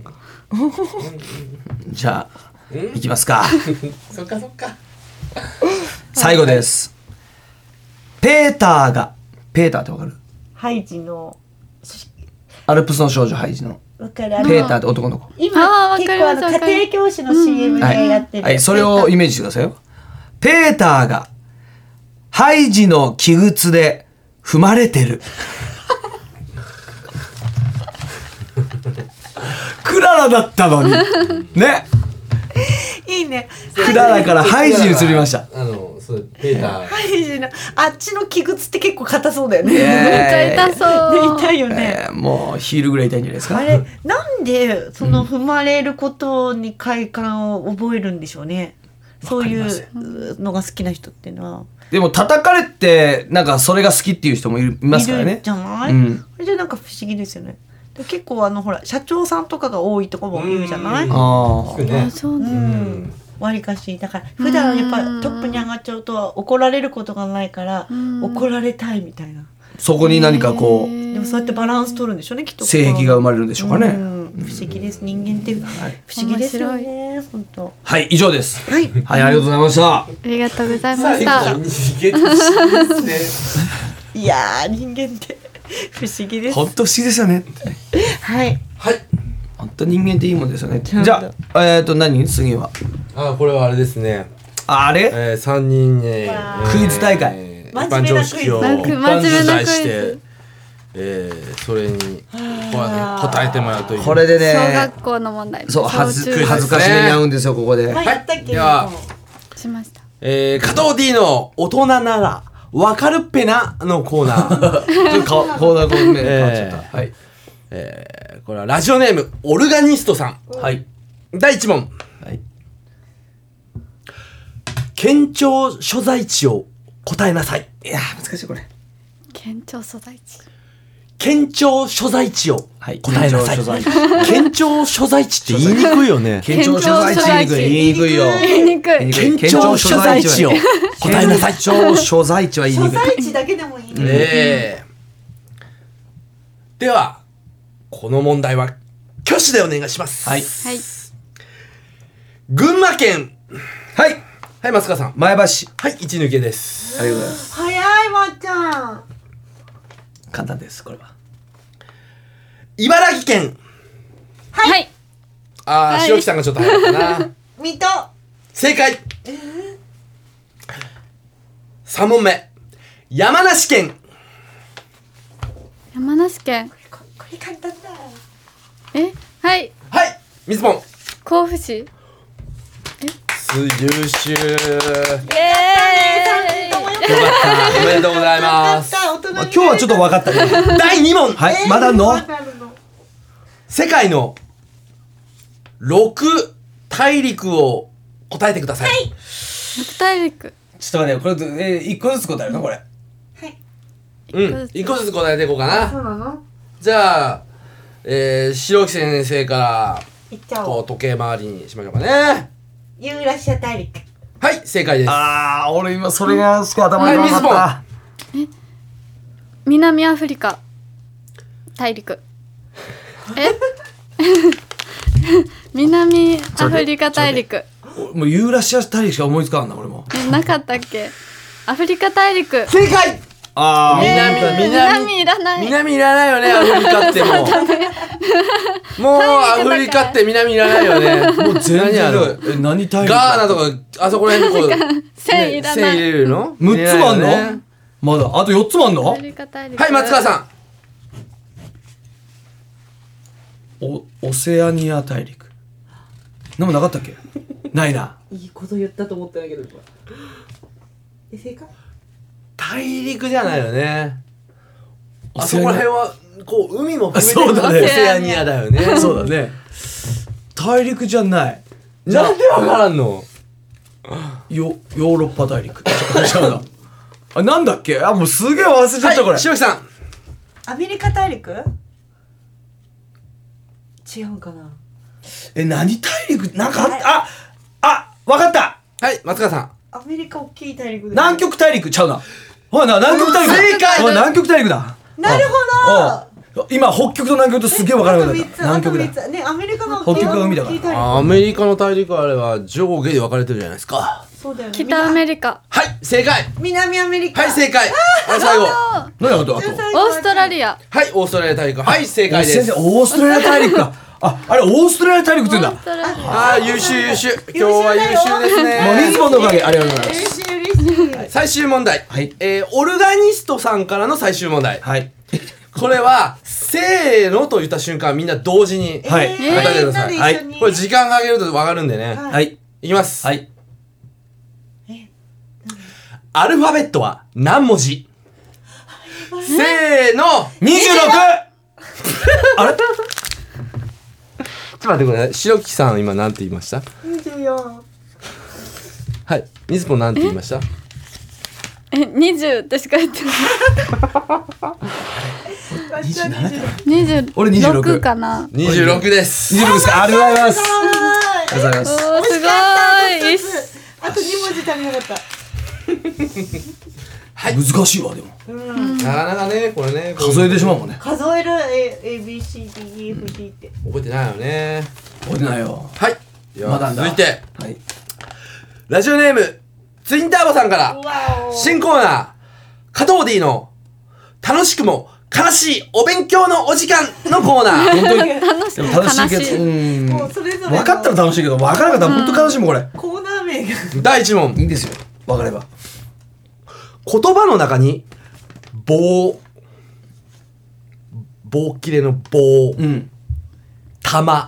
じゃあ行きますかそっかそっか最後ですペーターがペーターってわかる？ ハイジの。 アルプスの少女ハイジのわかる。 ペーターって男の子今結あーわかり構あのますわかります家庭教師の シーエム ではいやってる。 はいそれをイメージしてくださいよペーターがハイジの器具で踏まれてるクララだったのにねいいね。 クララからハイジに移りましたあのそうペーターハイジのあっちの器具って結構硬そうだよね。 え痛そう。 で痛いよね。 えーもうヒールぐらい痛いんじゃないですかあれなんでその踏まれることに快感を覚えるんでしょうね。そういわかりうのが好きな人っていうのは。 でも叩かれてなんかそれが好きっていう人もいるいますからいるねじゃない、 うんあれじゃなんか不思議ですよね。で結構あのほら社長さんとかが多いとこもいるじゃない、 うんあー聞くねあそううなんだ。 んわりかしだから普段やっぱトップに上がっちゃうと怒られることがないからうん怒られたいみたいな。 そこに何かこうでもそうやってバランス取るんでしょうねきっと。 性癖が生まれるんでしょうかねうん不思議です人間って不思議ですよね本当。 はい以上ですはいはいありがとうございましたありがとうございま最後した。 に逃げてほしいですねいやー人間って不思議です。 本当不思議ですよねはいはい本当人間っていいもんですよねちゃんとじゃあえっと何次はあこれはあれですねあれえー、さんにんね、 わークイズ大会えー真面目なクイズ一般常識をなんか真面目なクイズ出題して、えー、それにこうやって答えてもらうというこれで小ね学校の問題。 そう恥ず小中恥ずかしめに合うんですよここで前やったっけ、 ではしました。 えー、加藤 D の大人ならわかるっぺなのコーナーちょっと顔コーナーコーナー変わっちゃったはいえー、これはラジオネームオルガニストさんはいだいいち問はい県庁所在地を答えなさいいやー難しいこれ県庁所在地。 県庁所在地をはい答えなさい県庁所在地県庁所在地って言いにくいよね県庁所在地言いにくい言いにくいよ言いにくい。 県庁所在地を答えなさい県庁所在地は言いに所くい在地だけでもいい、 えー、ではこの問題は挙手でお願いしますはいはい。 群馬県はいはい松川さん前橋ありはい一抜けですがとうございます早いまっちゃん。 簡単ですこれは茨城県はい。 あー、 はい塩木さんがちょっと早かったな水戸。 正解さん問目山梨県山梨県。 ここれ簡単だ。 えはい。 はい水本甲府市。 優秀イエったおめでとうございます。 大人にまあ今日はちょっと分かったねだいに問。 はいまだあんのまだあるの世界のろく大陸を答えてください。 六大陸。 ちょっと待ってよこれ、えー、いっこずつ答えるのこれうん。いっこずつ答えていこうかな。 そうなのじゃあ、えー、白木先生かいっちゃら、こおうう、時計回りにしましょうかね。 ユーラシア大陸はい、正解です。 あー俺今それがしか頭になかった、 南アフリカ大陸。え南アフリカ大陸。 おもうユーラシア大陸しか思いつかんな俺もえなかったっけ？アフリカ大陸。 正解。 あ南、南、 南いらない。 南いらないよね、アフリカってもう。もう、アフリカって南いらないよね。もう全然何あるえ何大陸ガーナとか、あそこら辺にこう、 線いらない線入れるのむっつもあんの、 入れないよねまだあとよっつもあんのアフリカ大陸。 はい、松川さん。 おオセアニア大陸なんもなかったっけないないいこと言ったと思ったんだけどえ正解大陸じゃないよね。あオセアニアそこら辺は、こう、海も含めてそうだねオセアニアだよね。 そうだね大陸じゃないなんでわからんのヨヨーロッパ大陸違うなあなんだっけあもうすげえ忘れちゃったこれ、 はい、白木さん。 アメリカ大陸違うんかなえ何大陸なんかあったああわかったはい、松川さん。 アメリカ大きい大陸で南極大陸ちゃうなほらな南極大陸だ正解おい南極大陸だなるほどど今北極と南極とすげえ分からなくなったあと南極だ三つねアメリカの北極が海だから大きい大陸アメリカの大陸あれは上下で分かれてるじゃないですか。 そうだよね北アメリカ。 はい、正解。 南アメリカはい、正解。はい、最後。は何やことあとオーストラリア。 い、オーストラリア大陸。はい、正解です。 先生オーストラリア大陸かああれオーストラリア大陸って言うんだオーストラリア。 あー、優秀優秀。今日は優秀ですもうリズね。 ボンのおかげありがとうございます嬉しい嬉しい最終問題。 はいえー、オルガニストさんからの最終問題。 はいこれは、せーのと言った瞬間、みんな同時に答はいえてください。 みんなで一緒にこれ時間かけると分かるんでね。 はいはいいきます。 はいアルファベットは何文字？せーの。 にじゅうろくあれちょっと待ってください。白木さん今なんて言いました？ にじゅうよんはい。水ぽなんて言いました？ えにじゅうってしか言ってない。 にじゅうななにじゅう俺にじゅうろくろくかな。 にじゅうろくですに。じゅうろくですかありがとうございますありがとうございますおーすご惜しかったい。 一つあとに文字足りなかったはい。 難しいわでもなかなかね、これね。 数えてしまうもんね数える A B C D E F G って覚えてないよね。 覚えてないよはい。ではまだあんだ続いて、 はいラジオネーム、ツインターボさんから、 わお新コーナー、加藤 D の、楽しくも悲しいお勉強のお時間のコーナー。 本当に楽しい。 でも楽しいけど悲しい。 うんもうそれぞれの分かったら楽しいけど分からなかったら本当悲しいもんこれコーナー名がだいいち問。 いいんですよ分かれば言葉の中に、棒、棒切れの棒、 うん玉、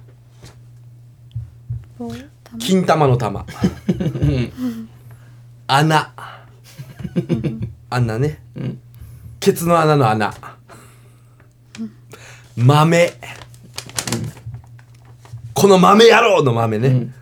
金玉の玉、穴、穴ね、 んケツの穴の穴、豆、この豆野郎の豆ね、 ん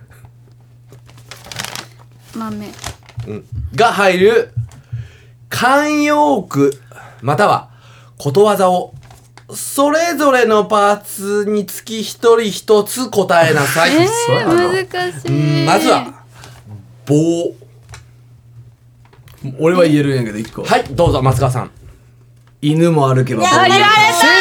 豆。 うんが入る慣用句またはことわざをそれぞれのパーツにつき一人一つ答えなさい。 えそうやなー、難しい。 まずは棒。 俺は言えるんやけど一個はい、どうぞ松川さん。 犬も歩けば棒やられた正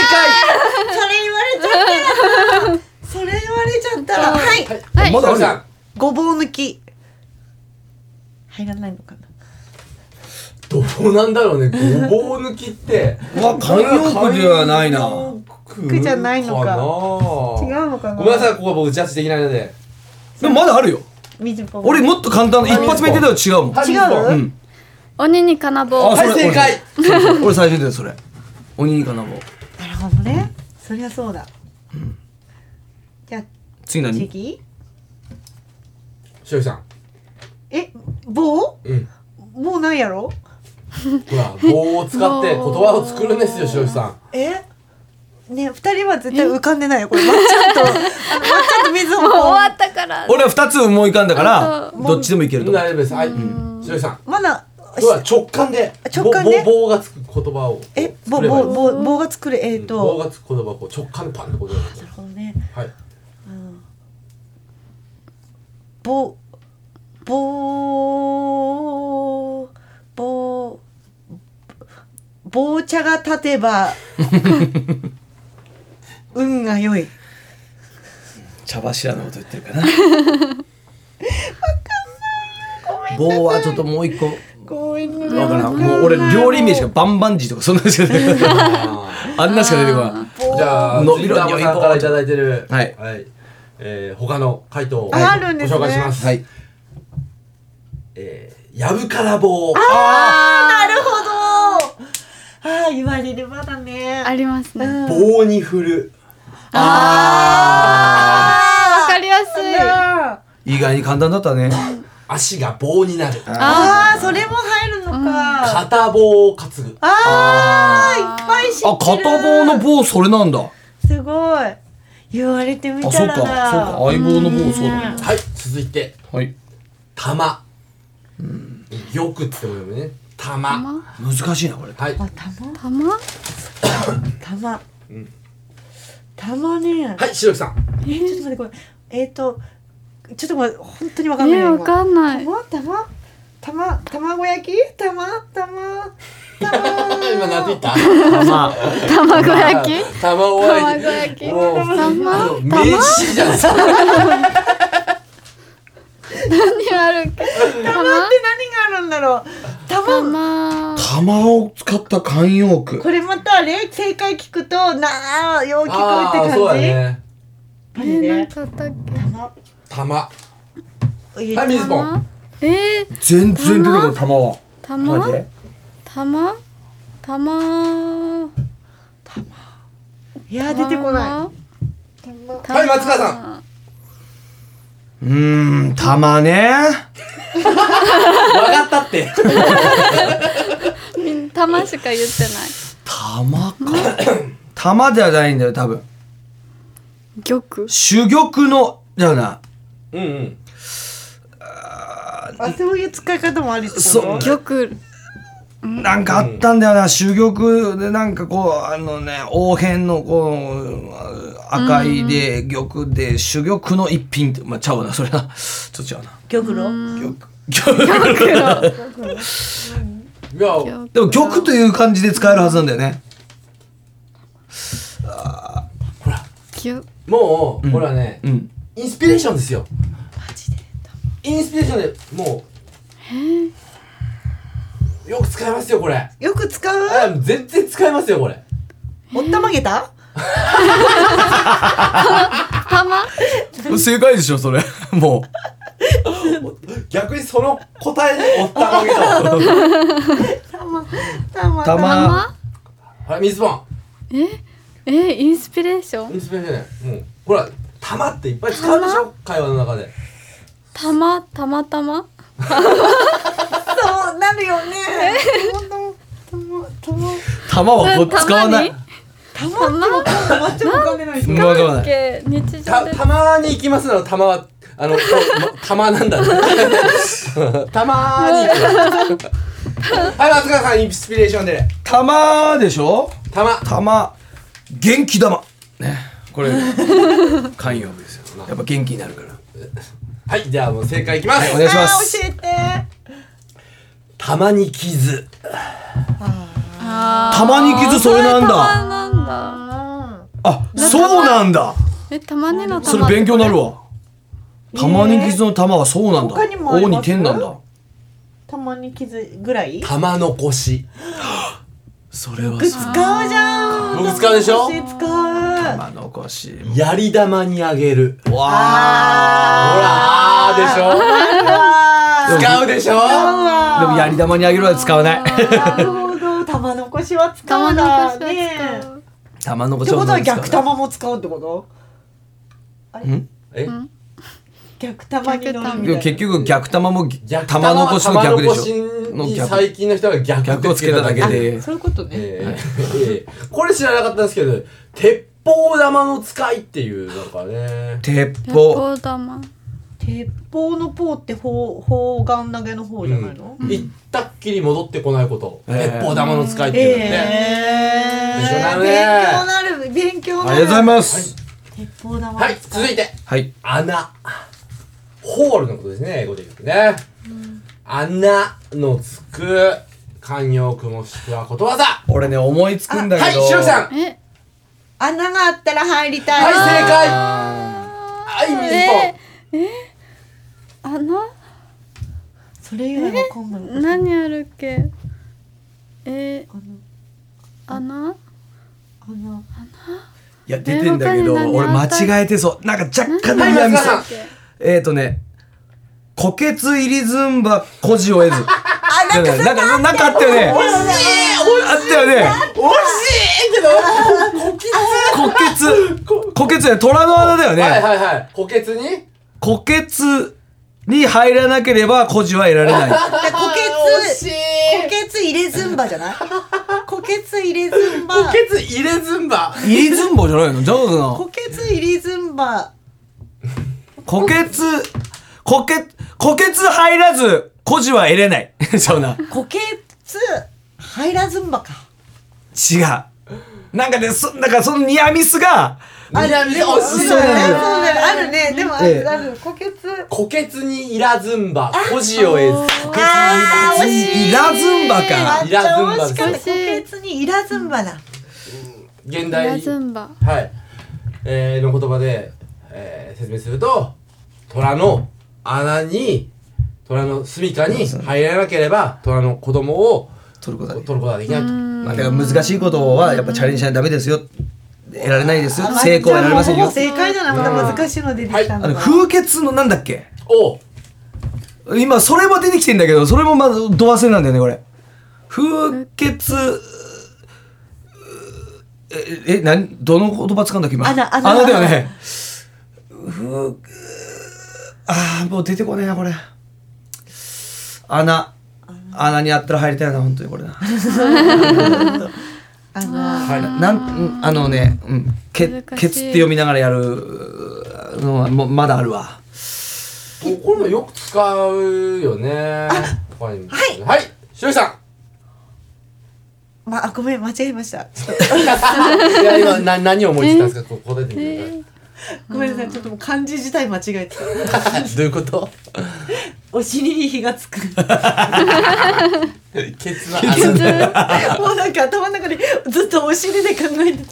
それ言われちゃったそれ言われちゃったらはい解。 はいまだあるよさん。 ごぼう抜き入らないのかなどうなんだろうね。ごぼう抜きって。 うわ慣用句ではないな句じゃないのかかな違うのかなごめんなさい、ここは僕ジャッジできないので。 でもまだあるよ水ぽん俺もっと簡単な一発目言ってたの違うもんはい違う水うん鬼に金棒。 あはい、正解。 それそれ俺最初に言ってたそれ鬼にかな棒なるほどねそりゃそうだじゃあ次何次しおりさん。 え棒うん。 もうないやろ。 ほら棒を使って言葉を作るんですよ、しろきさん。 えね、二人は絶対浮かんでないよこれ。まっちゃんとあのまっちゃんと水をもう終わったから俺はふたつ思い浮かんだからうんどっちでもいけると思う。 大丈夫です。はい、しろきさん。 まだほら直感で直感でぼぼ棒がつく言葉をえ棒作ればいい棒棒棒が作るえっ、 うんと、 棒がつく言葉をこう直感でパンってことなんですよ。 なるほどね。 はい。 棒棒棒棒茶が立てば運が良い。 茶柱のこと言ってるかな。棒はちょっともう一個ごめんね。 わからん。もう俺料理名しかバンバンジーとかそんなしか出てこない。あんなしか出てこない。 じゃあ、 伸びろツイッターさんからいただいてる、 はいはい、えー、他の回答をごあるんですね紹介します。 はい。 えー、やぶから棒。 あーなるほど。ああ言われればだね。 ありますね。 うん棒に振る。 あわかりやすい。 あ意外に簡単だったね。 足が棒になる。 あーそれも入るのか。 片棒を担ぐ。 ああいっぱい知ってる。 あ、片棒の棒それなんだ。 すごい。言われてみあ、そうか。 たらそうだ。 か。相棒の棒そうだね。 はい、続いて、 はい。 玉。玉って言ってもいいよね。玉。 玉難しいなこれ。 はい。 あ玉玉玉。玉ね。 はい、白木さん。 えー、ちょっと待ってこれ。えっ、ー、とちょっと待って本当にわかんないえー、わかんない。 玉玉玉卵焼き玉玉玉今なんて言ったまあ、 卵焼き卵焼き。 卵焼きもう玉名詞じゃん。 何あるっけ玉って何があるんだろう。玉玉玉を使った慣用句。 これまたあれ正解聞くとなあよう聞こああ、 えってそうだ感じ。 ね。 えー、なんかあったっけ玉玉。 はいはい、水本。 玉えー、 全然出てこない玉は。 玉マジで玉玉いや出てこない。 はい、松川さん。 うーん、玉ね。 分かったって。 ん玉しか言ってない玉か。玉ではないんだよ多分。 玉珠玉のじゃあな。 うんうん。 あそういう使い方もあるってこと。 そう玉なんかあったんだよな、珠玉でなんかこうあのね王辺のこう赤いで玉で珠玉の一品ってまあちゃうなそれなちょっと違うな玉露。 玉玉いや、 でも玉という感じで使えるはずなんだよね。 ほら、 玉もう、これはね、 うんインスピレーションですよ。マジで。インスピレーションでもう、よく使いますよ、これ。 よく使う。 あ全然使えますよ、これ。 おったまげた。 玉正解でしょそれも逆にその答えにおったまげた。 玉玉玉玉はい、水本。 ええインスピレーションインスピレーションね。もう、ほら、玉っていっぱい使うでしょ、会話の中で。 玉たまたまそうなるよね。玉玉玉はこう使わない。 玉玉ってマッチョわかんでないですか。 わからない。 け日常た、 でたまに行きますの、玉は、あの、こうま玉なんだね。たまーに行く。はい、松川さん、インスピレーションで。 玉でしょ。 玉。 玉元気玉ねこれ慣用句ですよ。やっぱ元気になるから。 はい、じゃあもう正解いきます。 はいお願いしますあー教えて。 玉に傷。 玉に傷それなん玉だ。 なんだああそうなんだ。 え玉ねの玉それ勉強になるわ。玉に傷の玉はそうなんだ。 他にもあります王に天なんだ。 玉に傷ぐらい。 玉残し。 それは使うじゃん。 僕使うでしょ玉使う。 玉残し。 やり玉にあげる。ほわあ。 ら、あーでしょ。使うでしょ。 でもやり玉にあげるは使わない。 なるほど。玉残しは使玉う残しは使だね。 う玉残しってことは使う逆玉も使うってこと？ え、 逆玉に乗るみたいな。 でも結局逆玉も逆玉残しの逆でしょ。 玉残しにの逆最近の人が逆逆をつけただけであそういうことね、 えーえーこれ知らなかったんですけど鉄砲玉の使いっていうなんかね鉄鉄砲砲玉鉄砲の砲って砲砲丸投げの方じゃないの、 うん、行ったっきり戻ってこないこと、 えー鉄砲玉の使いっていうのね、 えー、 勉強なるね勉強なる勉強なるありがとうございます鉄砲玉はい続いてはい穴ホールのことですね英語で言うとね、うん、穴のつく慣用句もしくはことわざ俺ね思いつくんだけどはい白木さんえ穴があったら入りたいはい正解あはい水え本ー、え穴それ以外わかんない何あるっけえー、穴穴いや出てんだけどえー他に何俺あった間違えてそうなんか若干のはい嫌味松川さんえーとね虎穴入りズンバ孤児を得ずなんかなんかなんかあったよねあったよね惜しいけど虎穴虎穴ね虎の穴だよね、 はいはいはい補欠に虎穴に入らなければ孤児は得られないで虎惜穴しい虎穴入れズンバじゃない虎穴入れズンバ補欠入れズンバ入りズンバじゃないのじゃあかな虎穴入れズンバ虎穴虎穴虎穴入らず孤児は得れないそうな虎穴入らズンバか違うなんかねそなんかそのニアミスがあいや惜しいそうだねそうだねあるねでもあええるある虎穴虎穴にいらずんば孤児を得ず虎あー惜しいいらずんばかいらずんばめっちゃ惜しかったですね虎穴にいらずんばだ現ラ代ズンバはい、えー、の言葉で、えー、説明すると虎の穴に虎の住処に入らなければ虎の子供を取ることができ取ることができないとまあ、だから難しいことはやっぱチャレンジしないとダメですよ得られないですよあ成功は得られませんよじゃあもう正解じゃないまた難しいの出てきたあののが風穴のなんだっけおう今それも出てきてんだけどそれもまずド忘れなんだよねこれ風穴ええ何どの言葉使うんだっけ今穴穴だよね風あーもう出てこねえなこれ穴穴にあったら入りたいな本当にこれなあのはいなんうんあのね、うん、け難しいケツって読みながらやるのはもうまだあるわこれもよく使うよね他にもはいはい白井さまあごめん間違えましたちょっんいや今な何を思いついたんですかこう答えてみてくださいとごめんなさいちょっともう漢字自体間違えてたどういうことお尻に火がつくケツの穴もうなんか頭の中でずっとお尻で考えてた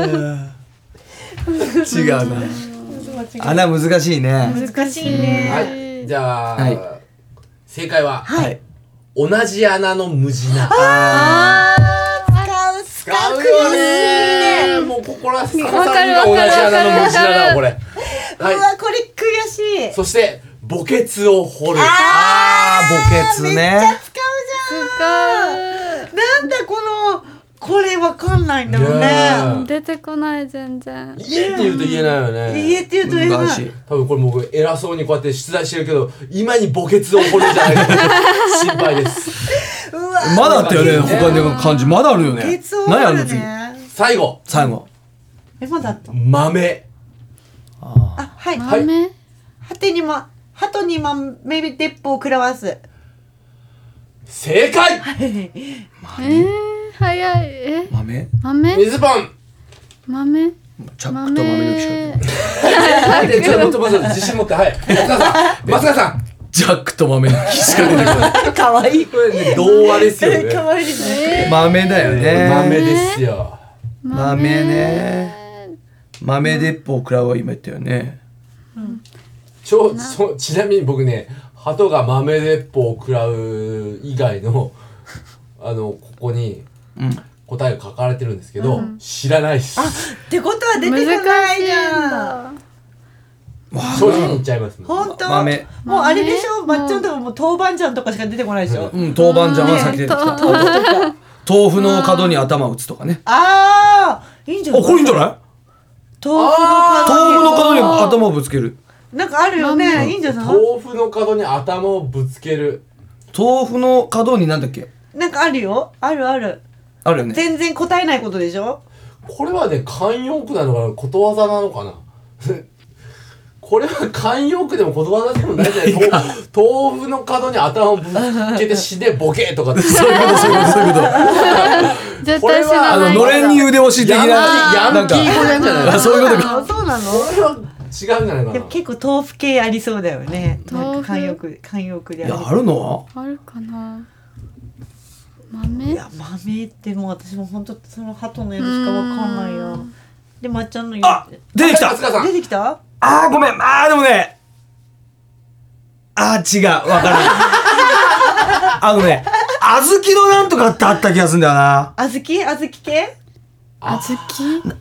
違うな穴難しいね難しいねはいじゃあ、 はい正解は、 はい同じ穴の無地なあー使う使うよねもうここらさんが同じ穴の無地なだわこれはうわこれ悔しいいそして墓穴を掘るあー墓穴めっちゃね使うじゃんなんだこのこれわかんないんだもんねね出てこない全然家って言うと言えないよね家って言うと言えない難しい多分これ僕偉そうにこうやって出題してるけど今に墓穴を掘るんじゃないかと心配ですうわまだあったよね他の漢字まだあるよねケツを何あるの次掘るね最後最後えまだあった豆ああはいはい豆はてにま鳩に豆鉄砲を食らわす正解えー、早いえー豆豆水ポン豆チャックと豆の記者はいでちょっともっともっと自信持ってはい松川さん松川さんジャックと豆の記しか出てこないかわいいこれね童話ですよねかわいいね豆だよね豆ですよ豆ね豆鉄砲食らうは今言ったよねちょちょちなみに僕ね鳩が豆鉄砲を食らう以外のあのここにうん答えが書かれてるんですけど、知らないですってことは出てこないじゃん正直に言っちゃいますもん本当豆もうあれでしょまっちゃんとかもう豆板醤とかしか出てこないでしょうん豆板醤は先出てきた豆腐の角に頭打つとかねああいいんじゃないあこれいいんじゃない豆腐の豆腐の角にあ頭をぶつけるなんかあるよねいいんじゃない豆腐の角に頭をぶつける豆腐の角になんだっけなんかあるよ。あるある。 あるよね。 全然答えないことでしょ。 これはね慣用句なのかなことわざなのかなこれは慣用句でもことわざでもないじゃない豆腐の角に頭をぶつけて死でボケとかってそういうことそういうことそういうこと絶対知らあないののれんに腕押し的なヤンキーヤンキー語なんじゃないあそういうことか。 あそうなの。 これは違うんじゃないかなでも結構豆腐系ありそうだよね。なん豆腐か慣用句慣用句でいやあるのあるかな。豆いや豆ってもう私も本当その鳩のやつしかわかんないよ。でまっちゃんの言うあ出てきた春日さん出てきた。 あーごめんあーでもねあー違うわからないあのね小豆のなんとかってあった気がするんだよな。 小豆小豆系。 小豆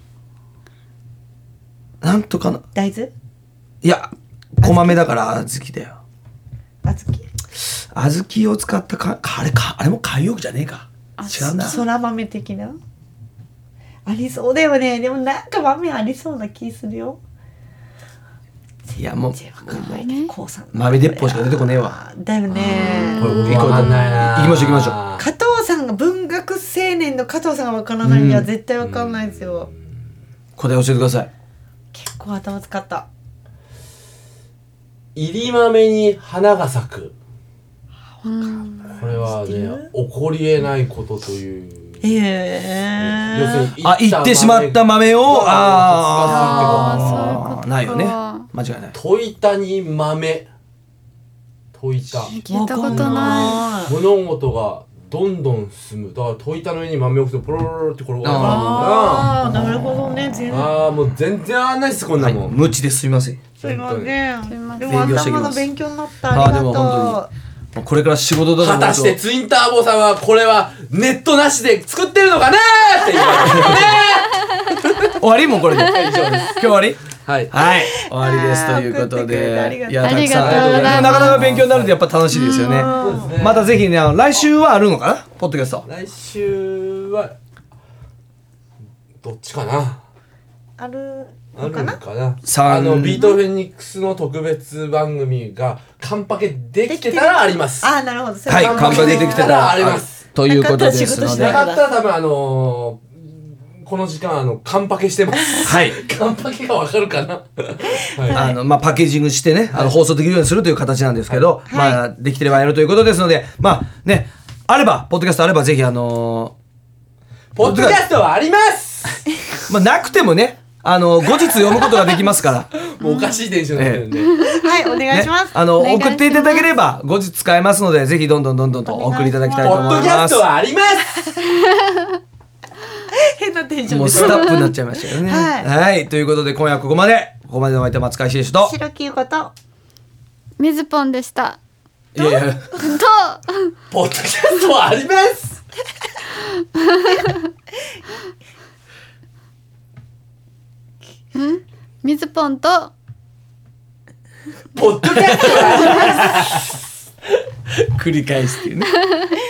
なんとかな大豆いや小豆だから小豆だよ。 小豆小豆を使ったかあれかあれも慣用句じゃねえか。違うな。 そら豆的なありそうだよね。でもなんか豆ありそうな気するよ。 いやもう全然わかんないけどこうさん豆鉄砲しか出てこねえわ。 だよね。 これ僕わかんないな行きましょう行きましょう。 加藤さんが文学青年の加藤さんがわからないには絶対わかんないですよ。 答え教えてください。 結構頭使った。 入り豆に花が咲くうんこれはね知ってる起こりえないことというええ要するにあ言ってしまった豆をああーそういうことかあないよね間違いない。 溶いたに豆溶いた聞いたことない物事がどんどん進むだから溶いたの上に豆を置くとポロロロって転がるからああなるほどね。全然ああもう全然あんないですこんなもん、 無知ですみません。 すいません。 すいませんでも勉強してきます頭の勉強になった。 あーでありがとも本う。 これから仕事だと思うと果たしてツインターボさんはこれはネットなしで作ってるのかなーって言われてね終わりもうこれで以上です今日終わりはいはい終わりですということ送ってくれてありでがとういやたくさんありがとうございますでもなかなか勉強になるとやっぱ楽しいですよね。 そうですねまたぜひねあの来週はあるのかなポッドキャスト。 来週はどっちかなあるあるのかな。 のかなさんあのビートフェニックスの特別番組がカンパケできてたらありますああなるほど。それはいは乾杯でできてたらありますということですのなでなかったら多分あのーこの時間あのカンパケしてますはいカンパケがわかるかなはいあのまあ、パッケージングしてね、あの放送できるようにするという形なんですけど、 はいまあ、できてればやるということですので、まあね、あれば、ポッドキャストあればぜひあのポッドキャストはありますーまあ、なくてもね、あの後日読むことができますから、 もうおかしいテンションになってるんで、 はいお願いねします。 あのお願いします送っていただければ後日使えますので、ぜひどんどんどんどんとお送りいただきたいとポッ思いますドキャスト。はあります変なテンションもうです。 スタップになっちゃいましたよね。 はいはい、ということで今夜はここまで、ここまでのお相手は松海選手と、 白木優子と水ポンでしたいやいや、 とポッドキャストはあります水ポンとポッドキャストはあります繰り返すっていうね。